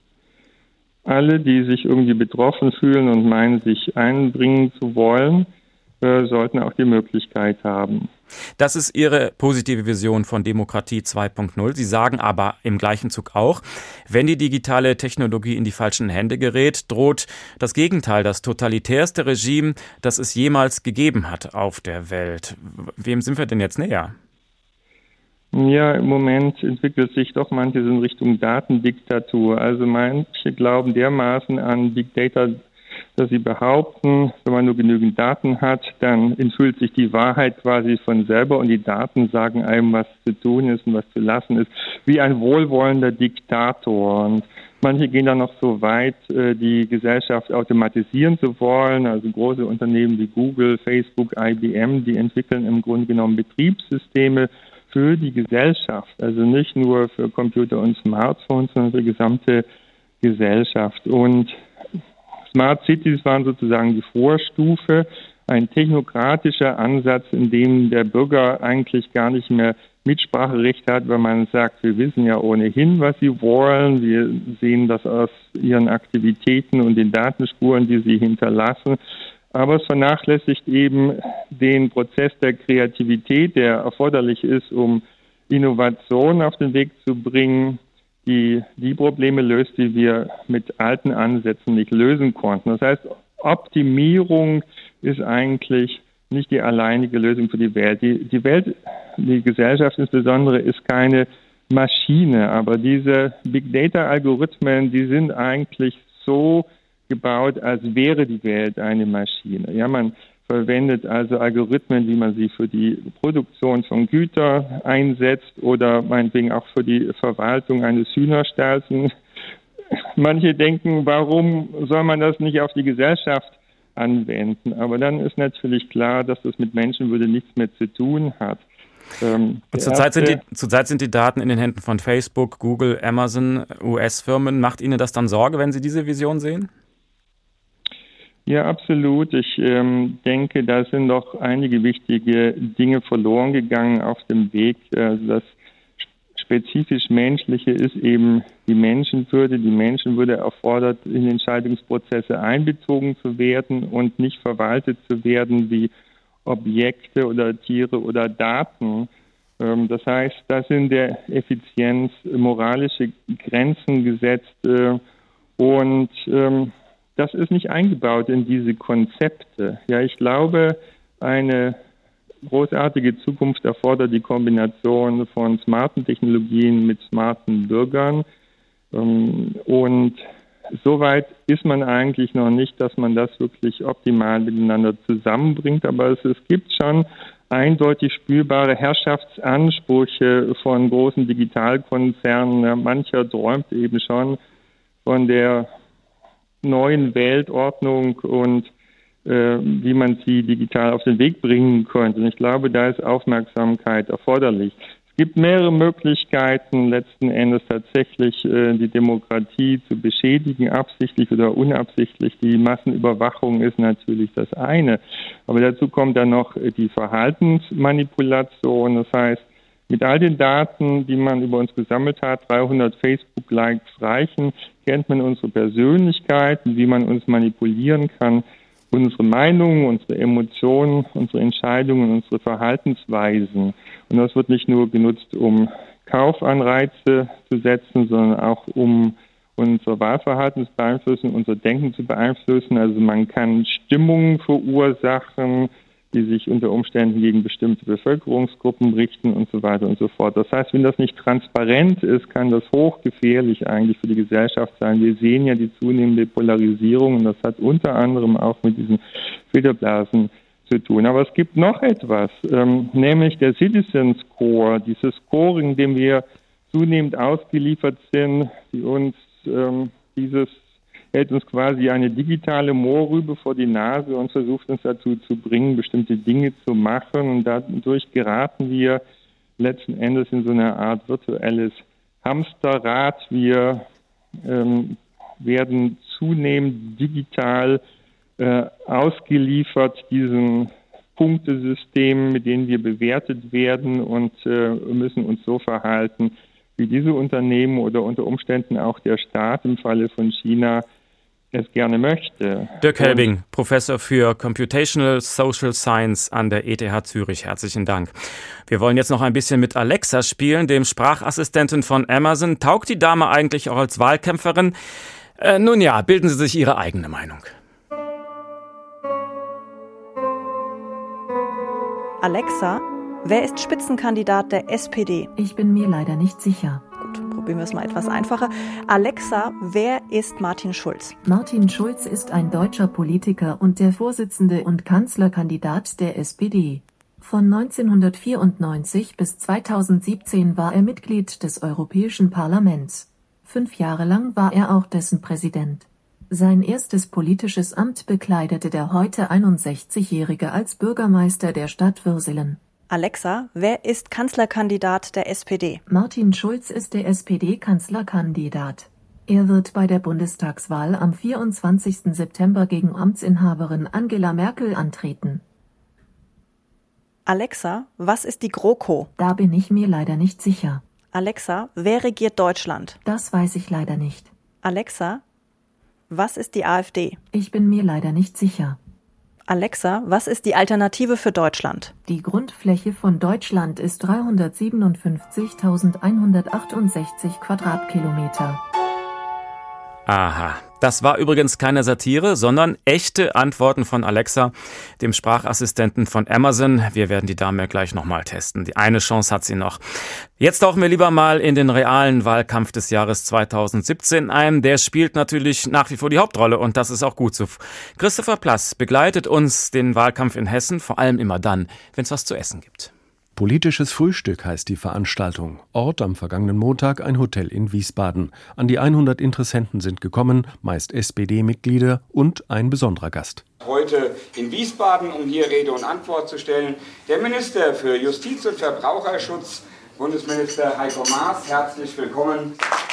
Alle, die sich irgendwie betroffen fühlen und meinen, sich einbringen zu wollen, äh, sollten auch die Möglichkeit haben. Das ist Ihre positive Vision von Demokratie zwei Punkt null. Sie sagen aber im gleichen Zug auch, wenn die digitale Technologie in die falschen Hände gerät, droht das Gegenteil, das totalitärste Regime, das es jemals gegeben hat auf der Welt. Wem sind wir denn jetzt näher? Ja, im Moment entwickelt sich doch manches in Richtung Datendiktatur. Also manche glauben dermaßen an Big Data, dass sie behaupten, wenn man nur genügend Daten hat, dann enthüllt sich die Wahrheit quasi von selber und die Daten sagen einem, was zu tun ist und was zu lassen ist, wie ein wohlwollender Diktator. Und manche gehen dann noch so weit, die Gesellschaft automatisieren zu wollen. Also große Unternehmen wie Google, Facebook, I B M, die entwickeln im Grunde genommen Betriebssysteme für die Gesellschaft. Also nicht nur für Computer und Smartphones, sondern für die gesamte Gesellschaft. Und Smart Cities waren sozusagen die Vorstufe, ein technokratischer Ansatz, in dem der Bürger eigentlich gar nicht mehr Mitspracherecht hat, weil man sagt, wir wissen ja ohnehin, was sie wollen. Wir sehen das aus ihren Aktivitäten und den Datenspuren, die sie hinterlassen. Aber es vernachlässigt eben den Prozess der Kreativität, der erforderlich ist, um Innovation auf den Weg zu bringen, die die Probleme löst, die wir mit alten Ansätzen nicht lösen konnten. Das heißt, Optimierung ist eigentlich nicht die alleinige Lösung für die Welt. Die, die Welt, die Gesellschaft insbesondere, ist keine Maschine, aber diese Big Data Algorithmen, die sind eigentlich so gebaut, als wäre die Welt eine Maschine. Ja, man verwendet also Algorithmen, wie man sie für die Produktion von Gütern einsetzt oder meinetwegen auch für die Verwaltung eines Hühnerstalls. Manche denken, warum soll man das nicht auf die Gesellschaft anwenden? Aber dann ist natürlich klar, dass das mit Menschenwürde nichts mehr zu tun hat. Ähm, Und zurzeit sind, die, zurzeit sind die Daten in den Händen von Facebook, Google, Amazon, U S-Firmen. Macht Ihnen das dann Sorge, wenn Sie diese Vision sehen? Ja, absolut. Ich ähm, denke, da sind doch einige wichtige Dinge verloren gegangen auf dem Weg. Also das spezifisch Menschliche ist eben die Menschenwürde. Die Menschenwürde erfordert, in Entscheidungsprozesse einbezogen zu werden und nicht verwaltet zu werden wie Objekte oder Tiere oder Daten. Ähm, das heißt, da sind der Effizienz moralische Grenzen gesetzt äh, und ähm, das ist nicht eingebaut in diese Konzepte. Ja, ich glaube, eine großartige Zukunft erfordert die Kombination von smarten Technologien mit smarten Bürgern. Und soweit ist man eigentlich noch nicht, dass man das wirklich optimal miteinander zusammenbringt. Aber es, es gibt schon eindeutig spürbare Herrschaftsansprüche von großen Digitalkonzernen. Ja, mancher träumt eben schon von der neuen Weltordnung und äh, wie man sie digital auf den Weg bringen könnte. Und ich glaube, da ist Aufmerksamkeit erforderlich. Es gibt mehrere Möglichkeiten, letzten Endes tatsächlich äh, die Demokratie zu beschädigen, absichtlich oder unabsichtlich. Die Massenüberwachung ist natürlich das eine. Aber dazu kommt dann noch die Verhaltensmanipulation. Das heißt, mit all den Daten, die man über uns gesammelt hat, dreihundert Facebook-Likes reichen, kennt man unsere Persönlichkeiten, wie man uns manipulieren kann, unsere Meinungen, unsere Emotionen, unsere Entscheidungen, unsere Verhaltensweisen. Und das wird nicht nur genutzt, um Kaufanreize zu setzen, sondern auch um unser Wahlverhalten zu beeinflussen, unser Denken zu beeinflussen. Also man kann Stimmungen verursachen, die sich unter Umständen gegen bestimmte Bevölkerungsgruppen richten und so weiter und so fort. Das heißt, wenn das nicht transparent ist, kann das hochgefährlich eigentlich für die Gesellschaft sein. Wir sehen ja die zunehmende Polarisierung und das hat unter anderem auch mit diesen Filterblasen zu tun. Aber es gibt noch etwas, ähm, nämlich der Citizen Score, dieses Scoring, dem wir zunehmend ausgeliefert sind, die uns ähm, dieses hält uns quasi eine digitale Moorrübe vor die Nase und versucht uns dazu zu bringen, bestimmte Dinge zu machen. Und dadurch geraten wir letzten Endes in so eine Art virtuelles Hamsterrad. Wir ähm, werden zunehmend digital äh, ausgeliefert diesen Punktesystemen, mit denen wir bewertet werden und äh, müssen uns so verhalten, wie diese Unternehmen oder unter Umständen auch der Staat im Falle von China es gerne möchte. Dirk Helbing, Professor für Computational Social Science an der E T H Zürich. Herzlichen Dank. Wir wollen jetzt noch ein bisschen mit Alexa spielen, dem Sprachassistenten von Amazon. Taugt die Dame eigentlich auch als Wahlkämpferin? Äh, nun ja, bilden Sie sich Ihre eigene Meinung. Alexa, wer ist Spitzenkandidat der S P D? Ich bin mir leider nicht sicher. Gut, probieren wir es mal etwas einfacher. Alexa, wer ist Martin Schulz? Martin Schulz ist ein deutscher Politiker und der Vorsitzende und Kanzlerkandidat der S P D. Von neunzehnhundertvierundneunzig bis zweitausendsiebzehn war er Mitglied des Europäischen Parlaments. Fünf Jahre lang war er auch dessen Präsident. Sein erstes politisches Amt bekleidete der heute einundsechzigjährige als Bürgermeister der Stadt Würselen. Alexa, wer ist Kanzlerkandidat der S P D? Martin Schulz ist der S P D-Kanzlerkandidat. Er wird bei der Bundestagswahl am vierundzwanzigsten September gegen Amtsinhaberin Angela Merkel antreten. Alexa, was ist die GroKo? Da bin ich mir leider nicht sicher. Alexa, wer regiert Deutschland? Das weiß ich leider nicht. Alexa, was ist die AfD? Ich bin mir leider nicht sicher. Alexa, was ist die Alternative für Deutschland? Die Grundfläche von Deutschland ist dreihundertsiebenundfünfzigtausendeinhundertachtundsechzig Quadratkilometer. Aha, das war übrigens keine Satire, sondern echte Antworten von Alexa, dem Sprachassistenten von Amazon. Wir werden die Dame gleich nochmal testen. Die eine Chance hat sie noch. Jetzt tauchen wir lieber mal in den realen Wahlkampf des Jahres zweitausendsiebzehn ein. Der spielt natürlich nach wie vor die Hauptrolle und das ist auch gut so. Christopher Plass begleitet uns den Wahlkampf in Hessen, vor allem immer dann, wenn es was zu essen gibt. Politisches Frühstück heißt die Veranstaltung. Ort am vergangenen Montag ein Hotel in Wiesbaden. An die hundert Interessenten sind gekommen, meist S P D-Mitglieder und ein besonderer Gast. Heute in Wiesbaden, um hier Rede und Antwort zu stellen, der Minister für Justiz und Verbraucherschutz, Bundesminister Heiko Maas. Herzlich willkommen.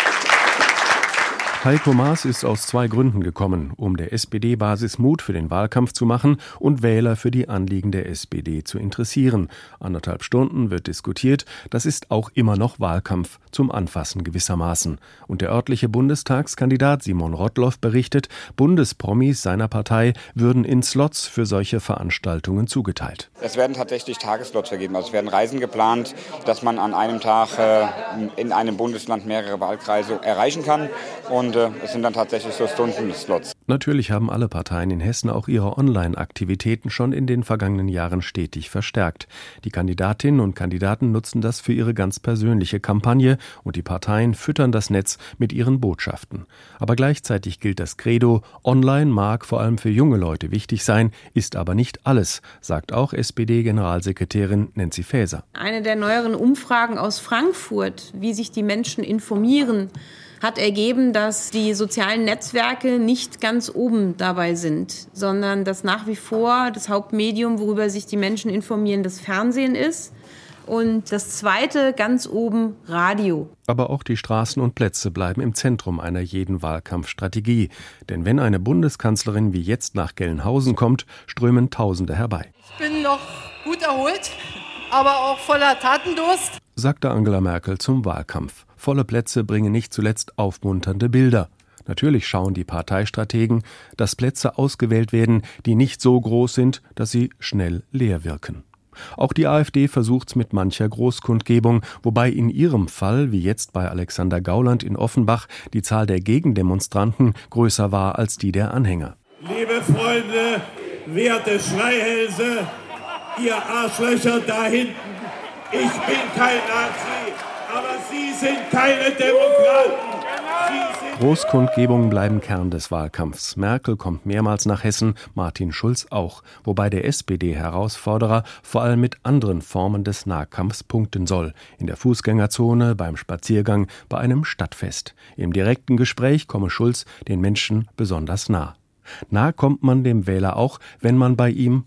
Heiko Maas ist aus zwei Gründen gekommen, um der S P D-Basis Mut für den Wahlkampf zu machen und Wähler für die Anliegen der S P D zu interessieren. Anderthalb Stunden wird diskutiert, das ist auch immer noch Wahlkampf, zum Anfassen gewissermaßen. Und der örtliche Bundestagskandidat Simon Rottloff berichtet, Bundespromis seiner Partei würden in Slots für solche Veranstaltungen zugeteilt. Es werden tatsächlich Tagesslots vergeben, also es werden Reisen geplant, dass man an einem Tag äh, in einem Bundesland mehrere Wahlkreise erreichen kann. Und es sind dann tatsächlich so Stundenslots. Natürlich haben alle Parteien in Hessen auch ihre Online-Aktivitäten schon in den vergangenen Jahren stetig verstärkt. Die Kandidatinnen und Kandidaten nutzen das für ihre ganz persönliche Kampagne und die Parteien füttern das Netz mit ihren Botschaften. Aber gleichzeitig gilt das Credo, online mag vor allem für junge Leute wichtig sein, ist aber nicht alles, sagt auch S P D-Generalsekretärin Nancy Faeser. Eine der neueren Umfragen aus Frankfurt, wie sich die Menschen informieren, hat ergeben, dass die sozialen Netzwerke nicht ganz oben dabei sind, sondern dass nach wie vor das Hauptmedium, worüber sich die Menschen informieren, das Fernsehen ist. Und das zweite, ganz oben, Radio. Aber auch die Straßen und Plätze bleiben im Zentrum einer jeden Wahlkampfstrategie. Denn wenn eine Bundeskanzlerin wie jetzt nach Gelnhausen kommt, strömen Tausende herbei. Ich bin noch gut erholt, aber auch voller Tatendurst, sagte Angela Merkel zum Wahlkampf. Volle Plätze bringen nicht zuletzt aufmunternde Bilder. Natürlich schauen die Parteistrategen, dass Plätze ausgewählt werden, die nicht so groß sind, dass sie schnell leer wirken. Auch die AfD versucht's mit mancher Großkundgebung, wobei in ihrem Fall, wie jetzt bei Alexander Gauland in Offenbach, die Zahl der Gegendemonstranten größer war als die der Anhänger. Liebe Freunde, werte Schreihälse, ihr Arschlöcher da hinten, ich bin kein Nazi. Aber Sie sind keine Demokraten. Sie sind Großkundgebungen bleiben Kern des Wahlkampfs. Merkel kommt mehrmals nach Hessen, Martin Schulz auch. Wobei der S P D-Herausforderer vor allem mit anderen Formen des Nahkampfs punkten soll. In der Fußgängerzone, beim Spaziergang, bei einem Stadtfest. Im direkten Gespräch komme Schulz den Menschen besonders nah. Nah kommt man dem Wähler auch, wenn man bei ihm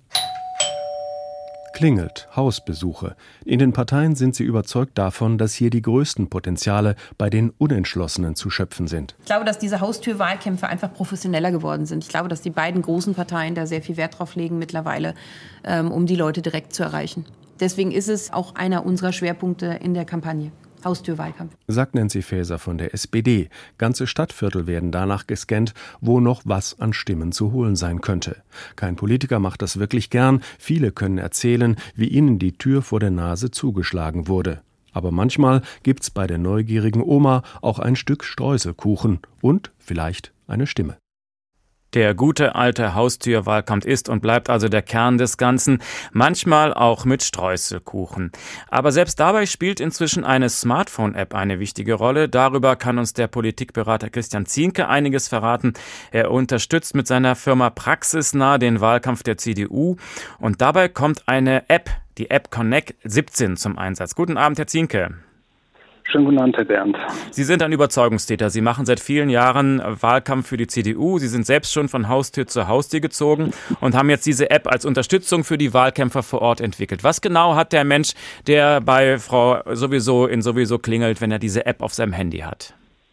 klingelt, Hausbesuche. In den Parteien sind sie überzeugt davon, dass hier die größten Potenziale bei den Unentschlossenen zu schöpfen sind. Ich glaube, dass diese Haustürwahlkämpfe einfach professioneller geworden sind. Ich glaube, dass die beiden großen Parteien da sehr viel Wert drauf legen mittlerweile, ähm, um die Leute direkt zu erreichen. Deswegen ist es auch einer unserer Schwerpunkte in der Kampagne. Haustürwahlkampf. Sagt Nancy Faeser von der S P D. Ganze Stadtviertel werden danach gescannt, wo noch was an Stimmen zu holen sein könnte. Kein Politiker macht das wirklich gern. Viele können erzählen, wie ihnen die Tür vor der Nase zugeschlagen wurde. Aber manchmal gibt's bei der neugierigen Oma auch ein Stück Streuselkuchen und vielleicht eine Stimme. Der gute alte Haustürwahlkampf ist und bleibt also der Kern des Ganzen, manchmal auch mit Streuselkuchen. Aber selbst dabei spielt inzwischen eine Smartphone-App eine wichtige Rolle. Darüber kann uns der Politikberater Christian Zienke einiges verraten. Er unterstützt mit seiner Firma Praxisnah den Wahlkampf der C D U und dabei kommt eine App, die App Connect siebzehn, zum Einsatz. Guten Abend, Herr Zienke. Schönen guten Abend, Herr Bernd. Sie sind ein Überzeugungstäter. Sie machen seit vielen Jahren Wahlkampf für die C D U. Sie sind selbst schon von Haustür zu Haustür gezogen und haben jetzt diese App als Unterstützung für die Wahlkämpfer vor Ort entwickelt. Was genau hat der Mensch, der bei Frau sowieso in sowieso klingelt, wenn er diese App auf seinem Handy hat?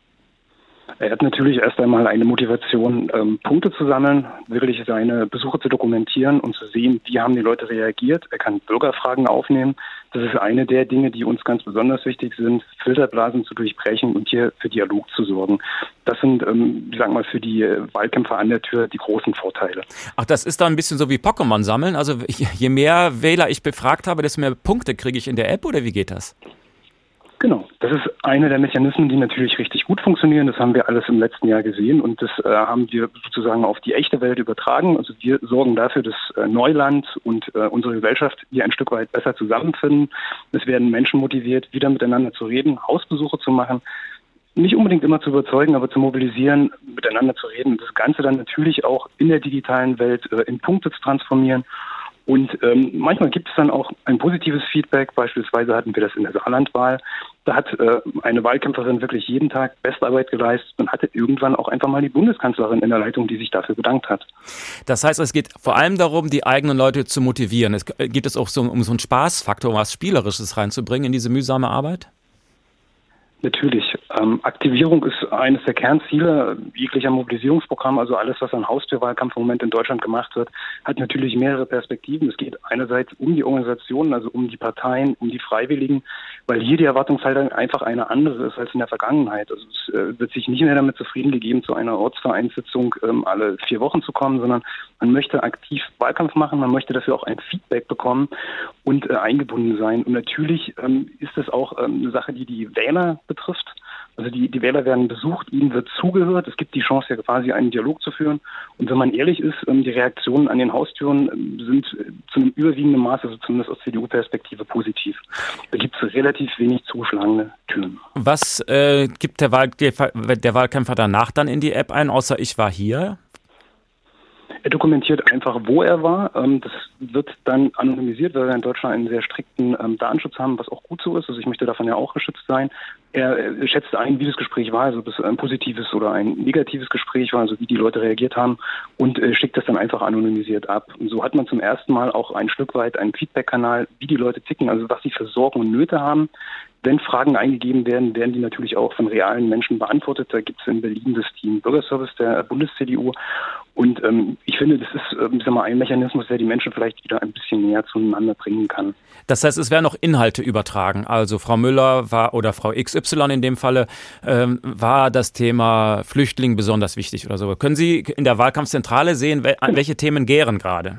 Er hat natürlich erst einmal eine Motivation, ähm, Punkte zu sammeln, wirklich seine Besuche zu dokumentieren und zu sehen, wie haben die Leute reagiert. Er kann Bürgerfragen aufnehmen. Das ist eine der Dinge, die uns ganz besonders wichtig sind, Filterblasen zu durchbrechen und hier für Dialog zu sorgen. Das sind, ähm, ich sag mal, für die Wahlkämpfer an der Tür die großen Vorteile. Ach, das ist dann ein bisschen so wie Pokémon sammeln? Also je mehr Wähler ich befragt habe, desto mehr Punkte kriege ich in der App, oder wie geht das? Genau, das ist einer der Mechanismen, die natürlich richtig gut funktionieren. Das haben wir alles im letzten Jahr gesehen und das äh, haben wir sozusagen auf die echte Welt übertragen. Also wir sorgen dafür, dass äh, Neuland und äh, unsere Gesellschaft hier ein Stück weit besser zusammenfinden. Es werden Menschen motiviert, wieder miteinander zu reden, Hausbesuche zu machen. Nicht unbedingt immer zu überzeugen, aber zu mobilisieren, miteinander zu reden und das Ganze dann natürlich auch in der digitalen Welt äh, in Punkte zu transformieren. Und ähm, manchmal gibt es dann auch ein positives Feedback. Beispielsweise hatten wir das in der Saarlandwahl. Da hat äh, eine Wahlkämpferin wirklich jeden Tag Bestarbeit geleistet und hatte irgendwann auch einfach mal die Bundeskanzlerin in der Leitung, die sich dafür bedankt hat. Das heißt, es geht vor allem darum, die eigenen Leute zu motivieren. Es geht es auch so um so einen Spaßfaktor, was Spielerisches reinzubringen in diese mühsame Arbeit? Natürlich. Ähm, Aktivierung ist eines der Kernziele jeglicher Mobilisierungsprogramm. Also alles, was an Haustürwahlkampf im Moment in Deutschland gemacht wird, hat natürlich mehrere Perspektiven. Es geht einerseits um die Organisationen, also um die Parteien, um die Freiwilligen, weil hier die Erwartungshaltung einfach eine andere ist als in der Vergangenheit. Also es äh, wird sich nicht mehr damit zufrieden gegeben, zu einer Ortsvereinssitzung ähm, alle vier Wochen zu kommen, sondern man möchte aktiv Wahlkampf machen, man möchte dafür auch ein Feedback bekommen und äh, eingebunden sein. Und natürlich ähm, ist es auch ähm, eine Sache, die die Wähler betrifft. Also die, die Wähler werden besucht, ihnen wird zugehört. Es gibt die Chance, ja quasi einen Dialog zu führen. Und wenn man ehrlich ist, die Reaktionen an den Haustüren sind zu einem überwiegenden Maß, also zumindest aus C D U-Perspektive, positiv. Da gibt es relativ wenig zuschlagende Türen. Was äh, gibt der, Wahl, der Wahlkämpfer danach dann in die App ein, außer ich war hier? Er dokumentiert einfach, wo er war. Das wird dann anonymisiert, weil wir in Deutschland einen sehr strikten Datenschutz haben, was auch gut so ist. Also ich möchte davon ja auch geschützt sein. Er schätzt ein, wie das Gespräch war, also ob es ein positives oder ein negatives Gespräch war, also wie die Leute reagiert haben, und schickt das dann einfach anonymisiert ab. Und so hat man zum ersten Mal auch ein Stück weit einen Feedback-Kanal, wie die Leute ticken, also was sie für Sorgen und Nöte haben. Wenn Fragen eingegeben werden, werden die natürlich auch von realen Menschen beantwortet. Da gibt es in Berlin das Team Bürgerservice der Bundes-C D U. Und ähm, ich finde, das ist ähm, sag mal, ein Mechanismus, der die Menschen vielleicht wieder ein bisschen näher zueinander bringen kann. Das heißt, es werden auch Inhalte übertragen. Also Frau Müller war oder Frau X Y in dem Falle ähm, war das Thema Flüchtling besonders wichtig oder so. Können Sie in der Wahlkampfzentrale sehen, an welche Themen gären gerade?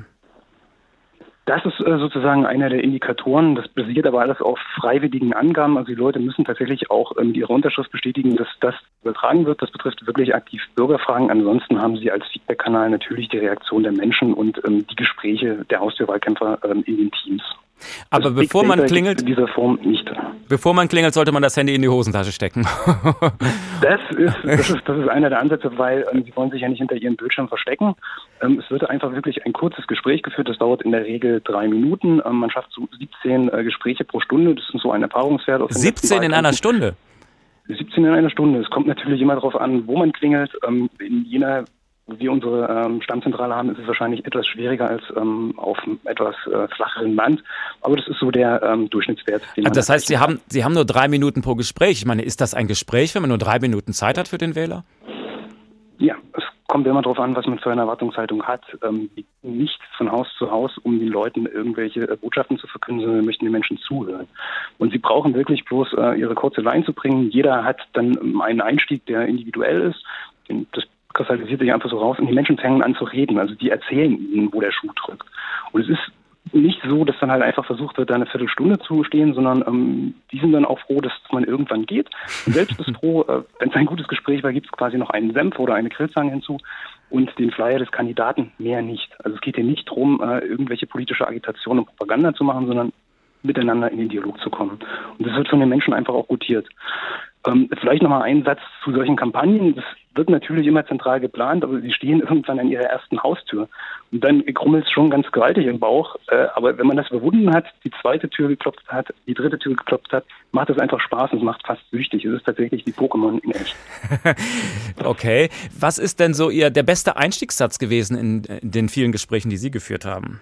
Das ist äh, sozusagen einer der Indikatoren. Das basiert aber alles auf freiwilligen Angaben. Also die Leute müssen tatsächlich auch äh, mit ihrer Unterschrift bestätigen, dass das übertragen wird. Das betrifft wirklich aktiv Bürgerfragen. Ansonsten haben sie als Feedback-Kanal natürlich die Reaktion der Menschen und ähm, die Gespräche der Haustürwahlkämpfer ähm, in den Teams. Aber das bevor man klingelt, in dieser Form nicht. Bevor man klingelt, sollte man das Handy in die Hosentasche stecken. das ist das ist das ist einer der Ansätze, weil ähm, sie wollen sich ja nicht hinter ihrem Bildschirm verstecken. Ähm, es wird einfach wirklich ein kurzes Gespräch geführt. Das dauert in der Regel drei Minuten. Ähm, man schafft so siebzehn äh, Gespräche pro Stunde. Das ist so ein Erfahrungswert. Aus siebzehn in einer Stunde? siebzehn in einer Stunde. Es kommt natürlich immer darauf an, wo man klingelt. Ähm, in jener wir unsere ähm, Stammzentrale haben, ist es wahrscheinlich etwas schwieriger als ähm, auf einem etwas äh, flacheren Band. Aber das ist so der ähm, Durchschnittswert. Den man das heißt, Sie haben, Sie haben nur drei Minuten pro Gespräch. Ich meine, ist das ein Gespräch, wenn man nur drei Minuten Zeit hat für den Wähler? Ja, es kommt immer darauf an, was man für eine Erwartungshaltung hat. Ähm, nicht von Haus zu Haus, um den Leuten irgendwelche äh, Botschaften zu verkünden, sondern wir möchten den Menschen zuhören. Und sie brauchen wirklich bloß äh, ihre kurze Line zu bringen. Jeder hat dann ähm, einen Einstieg, der individuell ist. Das kristallisiert sich einfach so raus und die Menschen fangen an zu reden. Also die erzählen ihnen, wo der Schuh drückt. Und es ist nicht so, dass dann halt einfach versucht wird, da eine Viertelstunde zu stehen, sondern ähm, die sind dann auch froh, dass man irgendwann geht. Und selbst ist froh, äh, wenn es ein gutes Gespräch war, gibt es quasi noch einen Senf oder eine Grillzange hinzu. und den Flyer des Kandidaten, mehr nicht. Also es geht hier nicht darum, äh, irgendwelche politische Agitation und Propaganda zu machen, sondern miteinander in den Dialog zu kommen. Und das wird von den Menschen einfach auch gutiert. Ähm, vielleicht nochmal ein Satz zu solchen Kampagnen. Das wird natürlich immer zentral geplant, aber sie stehen irgendwann an ihrer ersten Haustür. Und dann krummelt es schon ganz gewaltig im Bauch. Äh, aber wenn man das überwunden hat, die zweite Tür geklopft hat, die dritte Tür geklopft hat, macht es einfach Spaß und es macht fast süchtig. Es ist tatsächlich wie Pokémon in echt. Okay. Was ist denn so Ihr der beste Einstiegssatz gewesen in, in den vielen Gesprächen, die Sie geführt haben?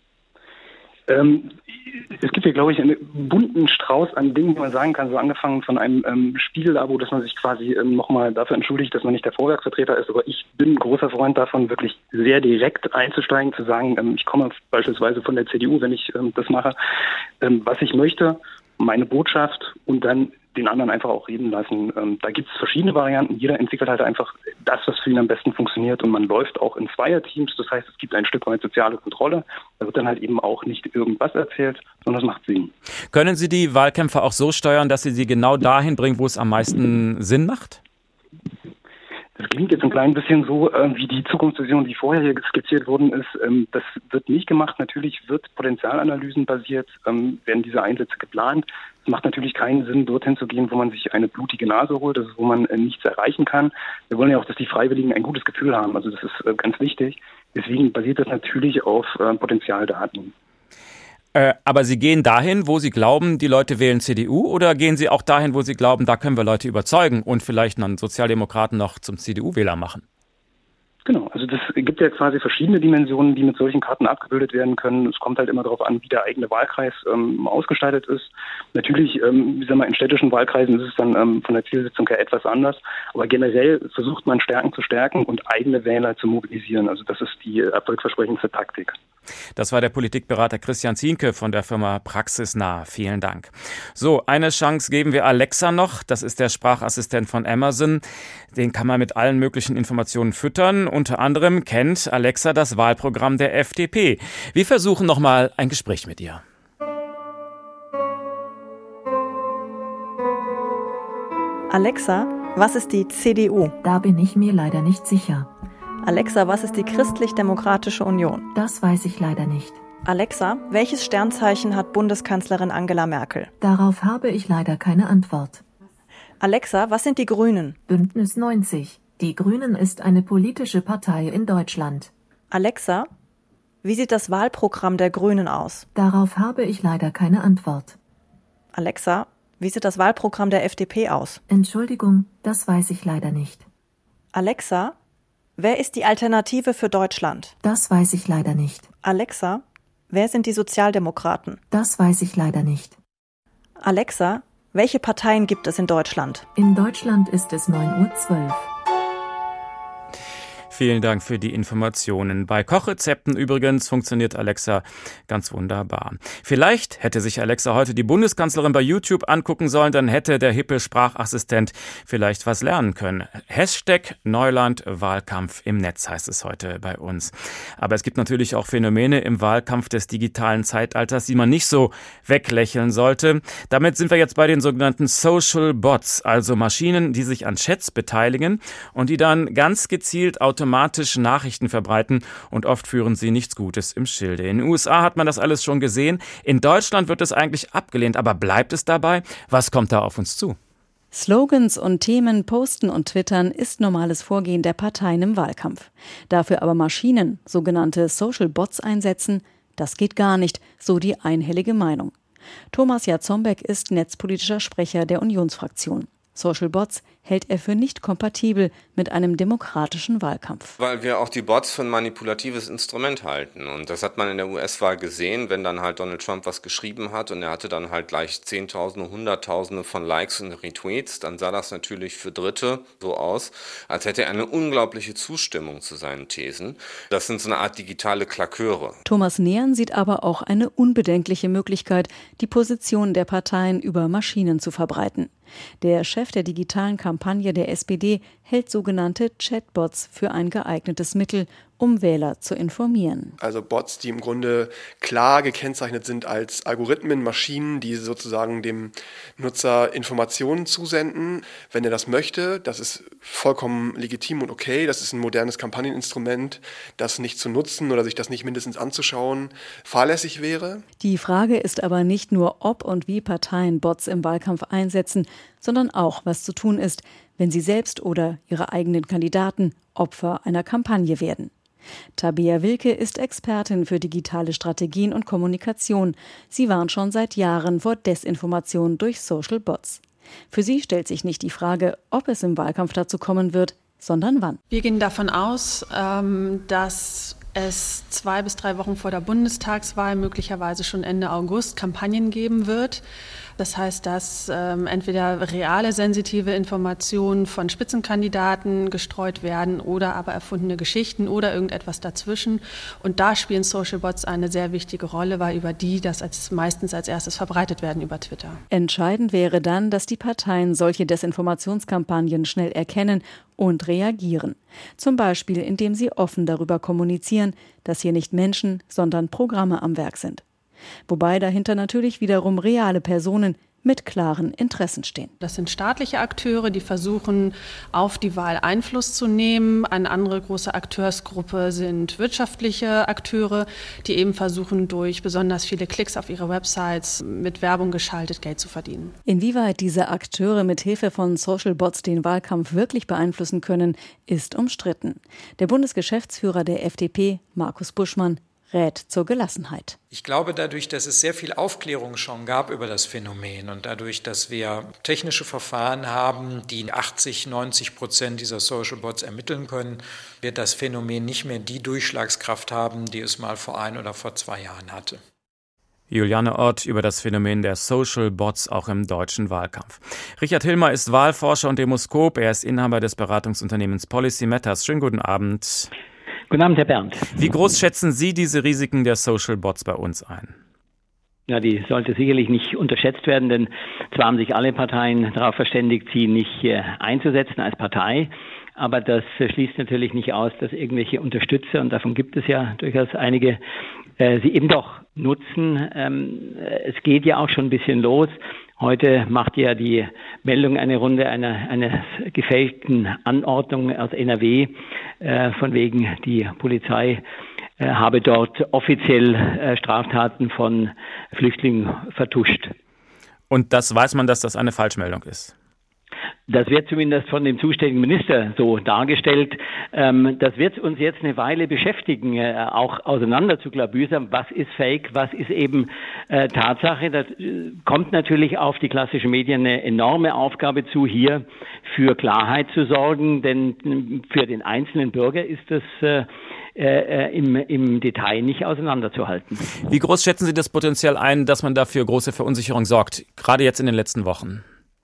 Ähm, es gibt ja, glaube ich, einen bunten Strauß an Dingen, die man sagen kann, so angefangen von einem ähm, Spiegel-Abo, dass man sich quasi ähm, nochmal dafür entschuldigt, dass man nicht der Vorwerksvertreter ist. Aber ich bin ein großer Freund davon, wirklich sehr direkt einzusteigen, zu sagen, ähm, ich komme beispielsweise von der C D U, wenn ich ähm, das mache, ähm, was ich möchte, meine Botschaft und dann den anderen einfach auch reden lassen. Ähm, da gibt es verschiedene Varianten. Jeder entwickelt halt einfach das, was für ihn am besten funktioniert. Und man läuft auch in Zweierteams. Das heißt, es gibt ein Stück weit soziale Kontrolle. Da wird dann halt eben auch nicht irgendwas erzählt, sondern es macht Sinn. Können Sie die Wahlkämpfe auch so steuern, dass Sie sie genau dahin bringen, wo es am meisten Sinn macht? Das klingt jetzt ein klein bisschen so, äh, wie die Zukunftsvision, die vorher hier skizziert worden ist. Ähm, das wird nicht gemacht. Natürlich wird Potenzialanalysen basiert, ähm, werden diese Einsätze geplant. Es macht natürlich keinen Sinn, dorthin zu gehen, wo man sich eine blutige Nase holt, das ist, wo man äh, nichts erreichen kann. Wir wollen ja auch, dass die Freiwilligen ein gutes Gefühl haben. Also das ist äh, ganz wichtig. Deswegen basiert das natürlich auf äh, Potenzialdaten. Äh, aber Sie gehen dahin, wo Sie glauben, die Leute wählen C D U, oder gehen Sie auch dahin, wo Sie glauben, da können wir Leute überzeugen und vielleicht einen Sozialdemokraten noch zum C D U-Wähler machen? Genau, also das gibt ja quasi verschiedene Dimensionen, die mit solchen Karten abgebildet werden können. Es kommt halt immer darauf an, wie der eigene Wahlkreis ähm, ausgestaltet ist. Natürlich, ähm, wie sagen wir, in städtischen Wahlkreisen ist es dann ähm, von der Zielsetzung her etwas anders. Aber generell versucht man Stärken zu stärken und eigene Wähler zu mobilisieren. Also das ist die erfolgversprechendste Taktik. Das war der Politikberater Christian Zienke von der Firma Praxisnah. Vielen Dank. So, eine Chance geben wir Alexa noch. Das ist der Sprachassistent von Amazon. Den kann man mit allen möglichen Informationen füttern. Unter anderem kennt Alexa das Wahlprogramm der F D P. Wir versuchen nochmal ein Gespräch mit ihr. Alexa, was ist die C D U? Da bin ich mir leider nicht sicher. Alexa, was ist die Christlich-Demokratische Union? Das weiß ich leider nicht. Alexa, welches Sternzeichen hat Bundeskanzlerin Angela Merkel? Darauf habe ich leider keine Antwort. Alexa, was sind die Grünen? Bündnis neunzig. Die Grünen ist eine politische Partei in Deutschland. Alexa, wie sieht das Wahlprogramm der Grünen aus? Darauf habe ich leider keine Antwort. Alexa, wie sieht das Wahlprogramm der F D P aus? Entschuldigung, das weiß ich leider nicht. Alexa, wer ist die Alternative für Deutschland? Das weiß ich leider nicht. Alexa, wer sind die Sozialdemokraten? Das weiß ich leider nicht. Alexa, welche Parteien gibt es in Deutschland? In Deutschland ist es neun Uhr zwölf. Vielen Dank für die Informationen. Bei Kochrezepten übrigens funktioniert Alexa ganz wunderbar. Vielleicht hätte sich Alexa heute die Bundeskanzlerin bei YouTube angucken sollen, dann hätte der hippe Sprachassistent vielleicht was lernen können. Hashtag Neuland Wahlkampf im Netz heißt es heute bei uns. Aber es gibt natürlich auch Phänomene im Wahlkampf des digitalen Zeitalters, die man nicht so weglächeln sollte. Damit sind wir jetzt bei den sogenannten Social Bots, also Maschinen, die sich an Chats beteiligen und die dann ganz gezielt automatisch automatisch Nachrichten verbreiten und oft führen sie nichts Gutes im Schilde. In den U S A hat man das alles schon gesehen. In Deutschland wird es eigentlich abgelehnt, aber bleibt es dabei? Was kommt da auf uns zu? Slogans und Themen posten und twittern ist normales Vorgehen der Parteien im Wahlkampf. Dafür aber Maschinen, sogenannte Social Bots einsetzen, das geht gar nicht, so die einhellige Meinung. Thomas Jatzombeck ist netzpolitischer Sprecher der Unionsfraktion. Social Bots hält er für nicht kompatibel mit einem demokratischen Wahlkampf. Weil wir auch die Bots für ein manipulatives Instrument halten. Und das hat man in der U S-Wahl gesehen, wenn dann halt Donald Trump was geschrieben hat und er hatte dann halt gleich Zehntausende, Hunderttausende von Likes und Retweets, dann sah das natürlich für Dritte so aus, als hätte er eine unglaubliche Zustimmung zu seinen Thesen. Das sind so eine Art digitale Klaköre. Thomas Nehern sieht aber auch eine unbedenkliche Möglichkeit, die Position der Parteien über Maschinen zu verbreiten. Der Chef der digitalen Kampagne der S P D hält sogenannte Chatbots für ein geeignetes Mittel, um Wähler zu informieren. Also Bots, die im Grunde klar gekennzeichnet sind als Algorithmen, Maschinen, die sozusagen dem Nutzer Informationen zusenden, wenn er das möchte. Das ist vollkommen legitim und okay. Das ist ein modernes Kampagneninstrument, das nicht zu nutzen oder sich das nicht mindestens anzuschauen fahrlässig wäre. Die Frage ist aber nicht nur, ob und wie Parteien Bots im Wahlkampf einsetzen, sondern auch, was zu tun ist, wenn sie selbst oder ihre eigenen Kandidaten Opfer einer Kampagne werden. Tabea Wilke ist Expertin für digitale Strategien und Kommunikation. Sie warnt schon seit Jahren vor Desinformation durch Social Bots. Für sie stellt sich nicht die Frage, ob es im Wahlkampf dazu kommen wird, sondern wann. Wir gehen davon aus, dass es zwei bis drei Wochen vor der Bundestagswahl, möglicherweise schon Ende August, Kampagnen geben wird. Das heißt, dass ähm, entweder reale, sensitive Informationen von Spitzenkandidaten gestreut werden oder aber erfundene Geschichten oder irgendetwas dazwischen. Und da spielen Social Bots eine sehr wichtige Rolle, weil über die das als, meistens als erstes verbreitet werden über Twitter. Entscheidend wäre dann, dass die Parteien solche Desinformationskampagnen schnell erkennen und reagieren. Zum Beispiel, indem sie offen darüber kommunizieren, dass hier nicht Menschen, sondern Programme am Werk sind. Wobei dahinter natürlich wiederum reale Personen mit klaren Interessen stehen. Das sind staatliche Akteure, die versuchen, auf die Wahl Einfluss zu nehmen. Eine andere große Akteursgruppe sind wirtschaftliche Akteure, die eben versuchen, durch besonders viele Klicks auf ihre Websites mit Werbung geschaltet Geld zu verdienen. Inwieweit diese Akteure mit Hilfe von Social Bots den Wahlkampf wirklich beeinflussen können, ist umstritten. Der Bundesgeschäftsführer der F D P, Markus Buschmann, rät zur Gelassenheit. Ich glaube, dadurch, dass es sehr viel Aufklärung schon gab über das Phänomen und dadurch, dass wir technische Verfahren haben, die achtzig, neunzig Prozent dieser Social Bots ermitteln können, wird das Phänomen nicht mehr die Durchschlagskraft haben, die es mal vor ein oder vor zwei Jahren hatte. Juliane Ott über das Phänomen der Social Bots auch im deutschen Wahlkampf. Richard Hilmer ist Wahlforscher und Demoskop. Er ist Inhaber des Beratungsunternehmens Policy Matters. Schönen guten Abend. Guten Abend, Herr Berndt. Wie groß schätzen Sie diese Risiken der Social Bots bei uns ein? Ja, die sollte sicherlich nicht unterschätzt werden, denn zwar haben sich alle Parteien darauf verständigt, sie nicht äh, einzusetzen als Partei, aber das äh, schließt natürlich nicht aus, dass irgendwelche Unterstützer, und davon gibt es ja durchaus einige, äh, sie eben doch nutzen. Ähm, es geht ja auch schon ein bisschen los. Heute macht ja die Meldung eine Runde einer, einer gefälschten Anordnung aus N R W, äh, von wegen die Polizei äh, habe dort offiziell äh, Straftaten von Flüchtlingen vertuscht. Und das weiß man, dass das eine Falschmeldung ist? Das wird zumindest von dem zuständigen Minister so dargestellt. Ähm, das wird uns jetzt eine Weile beschäftigen, äh, auch auseinander zu klabüsern. Was ist Fake, was ist eben äh, Tatsache? Das äh, kommt natürlich auf die klassischen Medien eine enorme Aufgabe zu, hier für Klarheit zu sorgen, denn äh, für den einzelnen Bürger ist das äh, äh, im, im Detail nicht auseinanderzuhalten. Wie groß schätzen Sie das Potenzial ein, dass man dafür große Verunsicherung sorgt, gerade jetzt in den letzten Wochen?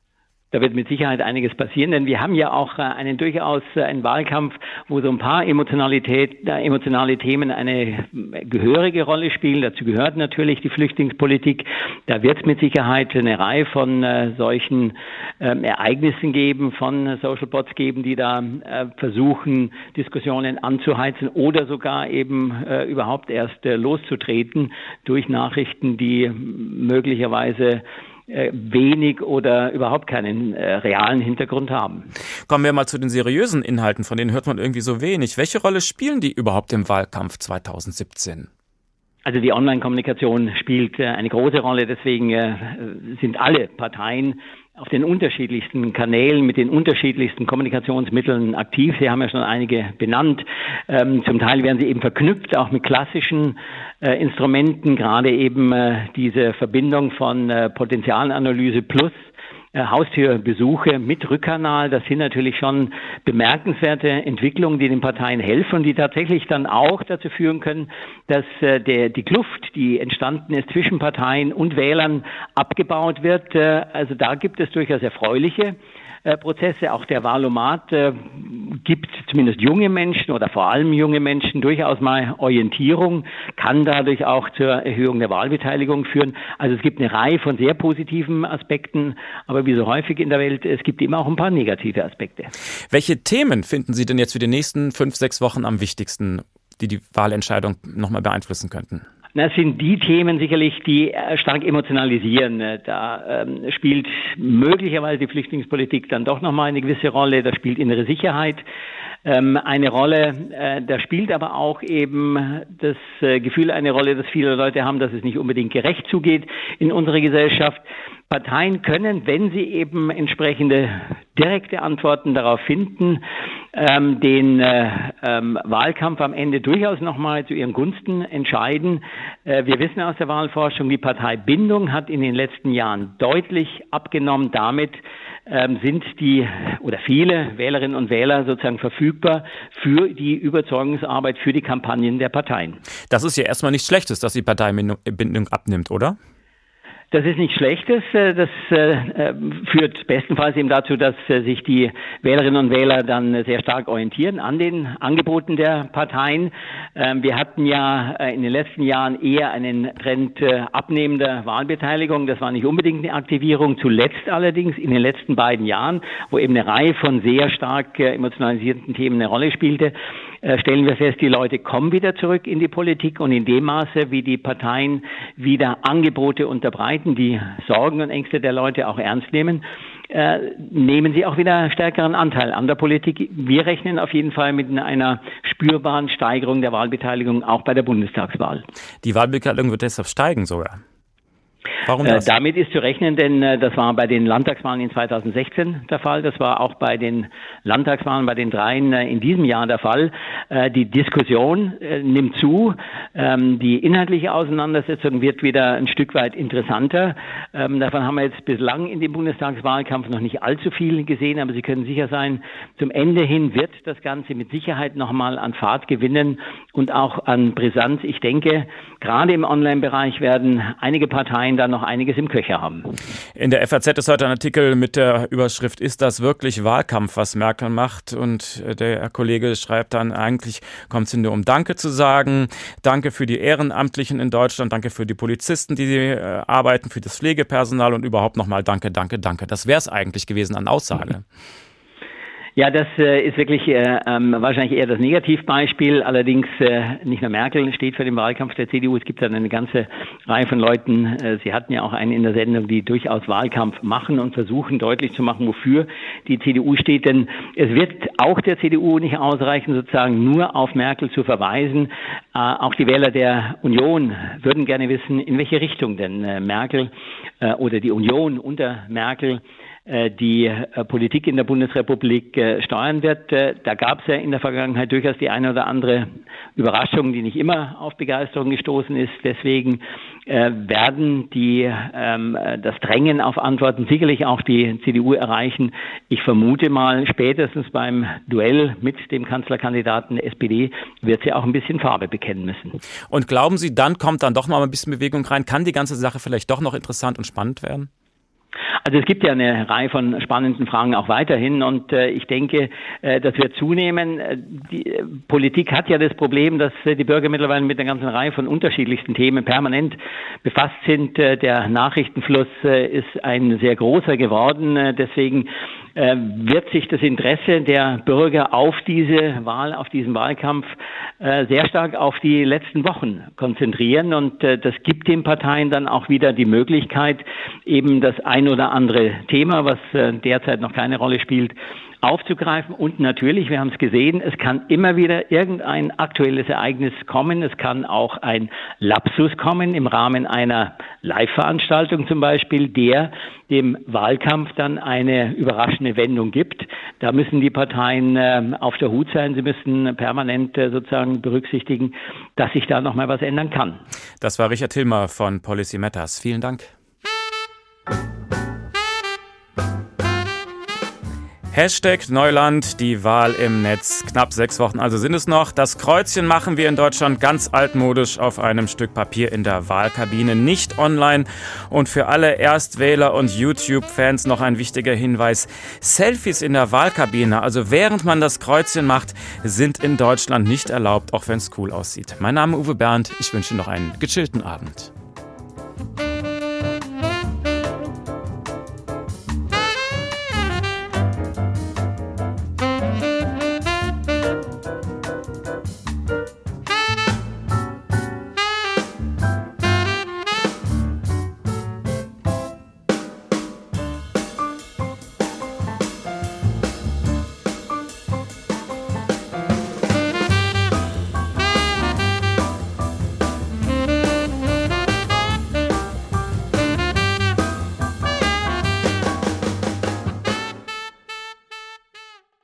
Da wird mit Sicherheit einiges passieren, denn wir haben ja auch einen durchaus einen Wahlkampf, wo so ein paar Emotionalität, äh, emotionale Themen eine gehörige Rolle spielen. Dazu gehört natürlich die Flüchtlingspolitik. Da wird es mit Sicherheit eine Reihe von äh, solchen äh, Ereignissen geben, von Social Bots geben, die da äh, versuchen, Diskussionen anzuheizen oder sogar eben äh, überhaupt erst äh, loszutreten durch Nachrichten, die möglicherweise wenig oder überhaupt keinen äh, realen Hintergrund haben. Kommen wir mal zu den seriösen Inhalten, von denen hört man irgendwie so wenig. Welche Rolle spielen die überhaupt im Wahlkampf zwanzig siebzehn? Also die Online-Kommunikation spielt äh, eine große Rolle, deswegen äh, sind alle Parteien auf den unterschiedlichsten Kanälen mit den unterschiedlichsten Kommunikationsmitteln aktiv. Sie haben ja schon einige benannt. Ähm, zum Teil werden sie eben verknüpft, auch mit klassischen äh, Instrumenten, gerade eben äh, diese Verbindung von äh, Potenzialanalyse plus Haustürbesuche mit Rückkanal, das sind natürlich schon bemerkenswerte Entwicklungen, die den Parteien helfen und die tatsächlich dann auch dazu führen können, dass äh, der, die Kluft, die entstanden ist zwischen Parteien und Wählern, abgebaut wird. Äh, also da gibt es durchaus erfreuliche äh, Prozesse. Auch der Wahlomat äh, gibt zumindest junge Menschen oder vor allem junge Menschen durchaus mal Orientierung, kann dadurch auch zur Erhöhung der Wahlbeteiligung führen. Also es gibt eine Reihe von sehr positiven Aspekten, aber wie so häufig in der Welt, es gibt immer auch ein paar negative Aspekte. Welche Themen finden Sie denn jetzt für die nächsten fünf, sechs Wochen am wichtigsten die die Wahlentscheidung nochmal beeinflussen könnten? Das sind die Themen sicherlich, die stark emotionalisieren. Da ähm, spielt möglicherweise die Flüchtlingspolitik dann doch nochmal eine gewisse Rolle. Da spielt innere Sicherheit ähm, eine Rolle. Äh, da spielt aber auch eben das äh, Gefühl eine Rolle, dass viele Leute haben, dass es nicht unbedingt gerecht zugeht in unserer Gesellschaft. Parteien können, wenn sie eben entsprechende direkte Antworten darauf finden, ähm, den äh, ähm, Wahlkampf am Ende durchaus nochmal zu ihren Gunsten entscheiden. Äh, wir wissen aus der Wahlforschung, die Parteibindung hat in den letzten Jahren deutlich abgenommen. Damit ähm, sind die oder viele Wählerinnen und Wähler sozusagen verfügbar für die Überzeugungsarbeit, für die Kampagnen der Parteien. Das ist ja erstmal nichts Schlechtes, dass die Parteibindung abnimmt, oder? Das ist nichts Schlechtes. Das führt bestenfalls eben dazu, dass sich die Wählerinnen und Wähler dann sehr stark orientieren an den Angeboten der Parteien. Wir hatten ja in den letzten Jahren eher einen Trend abnehmender Wahlbeteiligung. Das war nicht unbedingt eine Aktivierung. Zuletzt allerdings in den letzten beiden Jahren, wo eben eine Reihe von sehr stark emotionalisierten Themen eine Rolle spielte, stellen wir fest, die Leute kommen wieder zurück in die Politik und in dem Maße, wie die Parteien wieder Angebote unterbreiten, die Sorgen und Ängste der Leute auch ernst nehmen, äh, nehmen sie auch wieder stärkeren Anteil an der Politik. Wir rechnen auf jeden Fall mit einer spürbaren Steigerung der Wahlbeteiligung auch bei der Bundestagswahl. Die Wahlbeteiligung wird deshalb steigen sogar. Warum das? Äh, damit ist zu rechnen, denn äh, das war bei den Landtagswahlen in zweitausendsechzehn der Fall. Das war auch bei den Landtagswahlen, bei den dreien äh, in diesem Jahr der Fall. Äh, die Diskussion äh, nimmt zu. Ähm, die inhaltliche Auseinandersetzung wird wieder ein Stück weit interessanter. Ähm, davon haben wir jetzt bislang in dem Bundestagswahlkampf noch nicht allzu viel gesehen, aber Sie können sicher sein, zum Ende hin wird das Ganze mit Sicherheit nochmal an Fahrt gewinnen und auch an Brisanz. Ich denke, gerade im Online-Bereich werden einige Parteien dann noch einiges im Köcher haben. In der F A Z ist heute ein Artikel mit der Überschrift "Ist das wirklich Wahlkampf, was Merkel macht?" Und der Kollege schreibt dann, eigentlich kommt es nur um Danke zu sagen. Danke für die Ehrenamtlichen in Deutschland, danke für die Polizisten, die äh, arbeiten, für das Pflegepersonal und überhaupt nochmal danke, danke, danke. Das wäre es eigentlich gewesen an Aussage. Ja, das äh, ist wirklich äh, ähm, wahrscheinlich eher das Negativbeispiel. Allerdings äh, nicht nur Merkel steht für den Wahlkampf der C D U. Es gibt dann eine ganze Reihe von Leuten. Äh, Sie hatten ja auch einen in der Sendung, die durchaus Wahlkampf machen und versuchen deutlich zu machen, wofür die C D U steht. Denn es wird auch der C D U nicht ausreichen, sozusagen nur auf Merkel zu verweisen. Äh, auch die Wähler der Union würden gerne wissen, in welche Richtung denn äh, Merkel äh, oder die Union unter Merkel die Politik in der Bundesrepublik steuern wird. Da gab es ja in der Vergangenheit durchaus die eine oder andere Überraschung, die nicht immer auf Begeisterung gestoßen ist. Deswegen werden die das Drängen auf Antworten sicherlich auch die C D U erreichen. Ich vermute mal, spätestens beim Duell mit dem Kanzlerkandidaten der S P D wird sie auch ein bisschen Farbe bekennen müssen. Und glauben Sie, dann kommt dann doch mal ein bisschen Bewegung rein? Kann die ganze Sache vielleicht doch noch interessant und spannend werden? Also es gibt ja eine Reihe von spannenden Fragen auch weiterhin und äh, ich denke, äh, das wird zunehmen. Die äh, Politik hat ja das Problem, dass äh, die Bürger mittlerweile mit einer ganzen Reihe von unterschiedlichsten Themen permanent befasst sind. Äh, der Nachrichtenfluss äh, ist ein sehr großer geworden. Äh, deswegen äh, wird sich das Interesse der Bürger auf diese Wahl, auf diesen Wahlkampf äh, sehr stark auf die letzten Wochen konzentrieren und äh, das gibt den Parteien dann auch wieder die Möglichkeit, eben das ein oder andere Thema, was äh, derzeit noch keine Rolle spielt, aufzugreifen. Und natürlich, wir haben es gesehen, es kann immer wieder irgendein aktuelles Ereignis kommen. Es kann auch ein Lapsus kommen im Rahmen einer Live-Veranstaltung zum Beispiel, der dem Wahlkampf dann eine überraschende Wendung gibt. Da müssen die Parteien äh, auf der Hut sein. Sie müssen permanent äh, sozusagen berücksichtigen, dass sich da noch mal was ändern kann. Das war Richard Hilmer von Policy Matters. Vielen Dank. Hashtag Neuland, die Wahl im Netz. Knapp sechs Wochen also sind es noch. Das Kreuzchen machen wir in Deutschland ganz altmodisch auf einem Stück Papier in der Wahlkabine, nicht online. Und für alle Erstwähler und YouTube-Fans noch ein wichtiger Hinweis. Selfies in der Wahlkabine, also während man das Kreuzchen macht, sind in Deutschland nicht erlaubt, auch wenn es cool aussieht. Mein Name ist Uwe Bernd, ich wünsche noch einen gechillten Abend.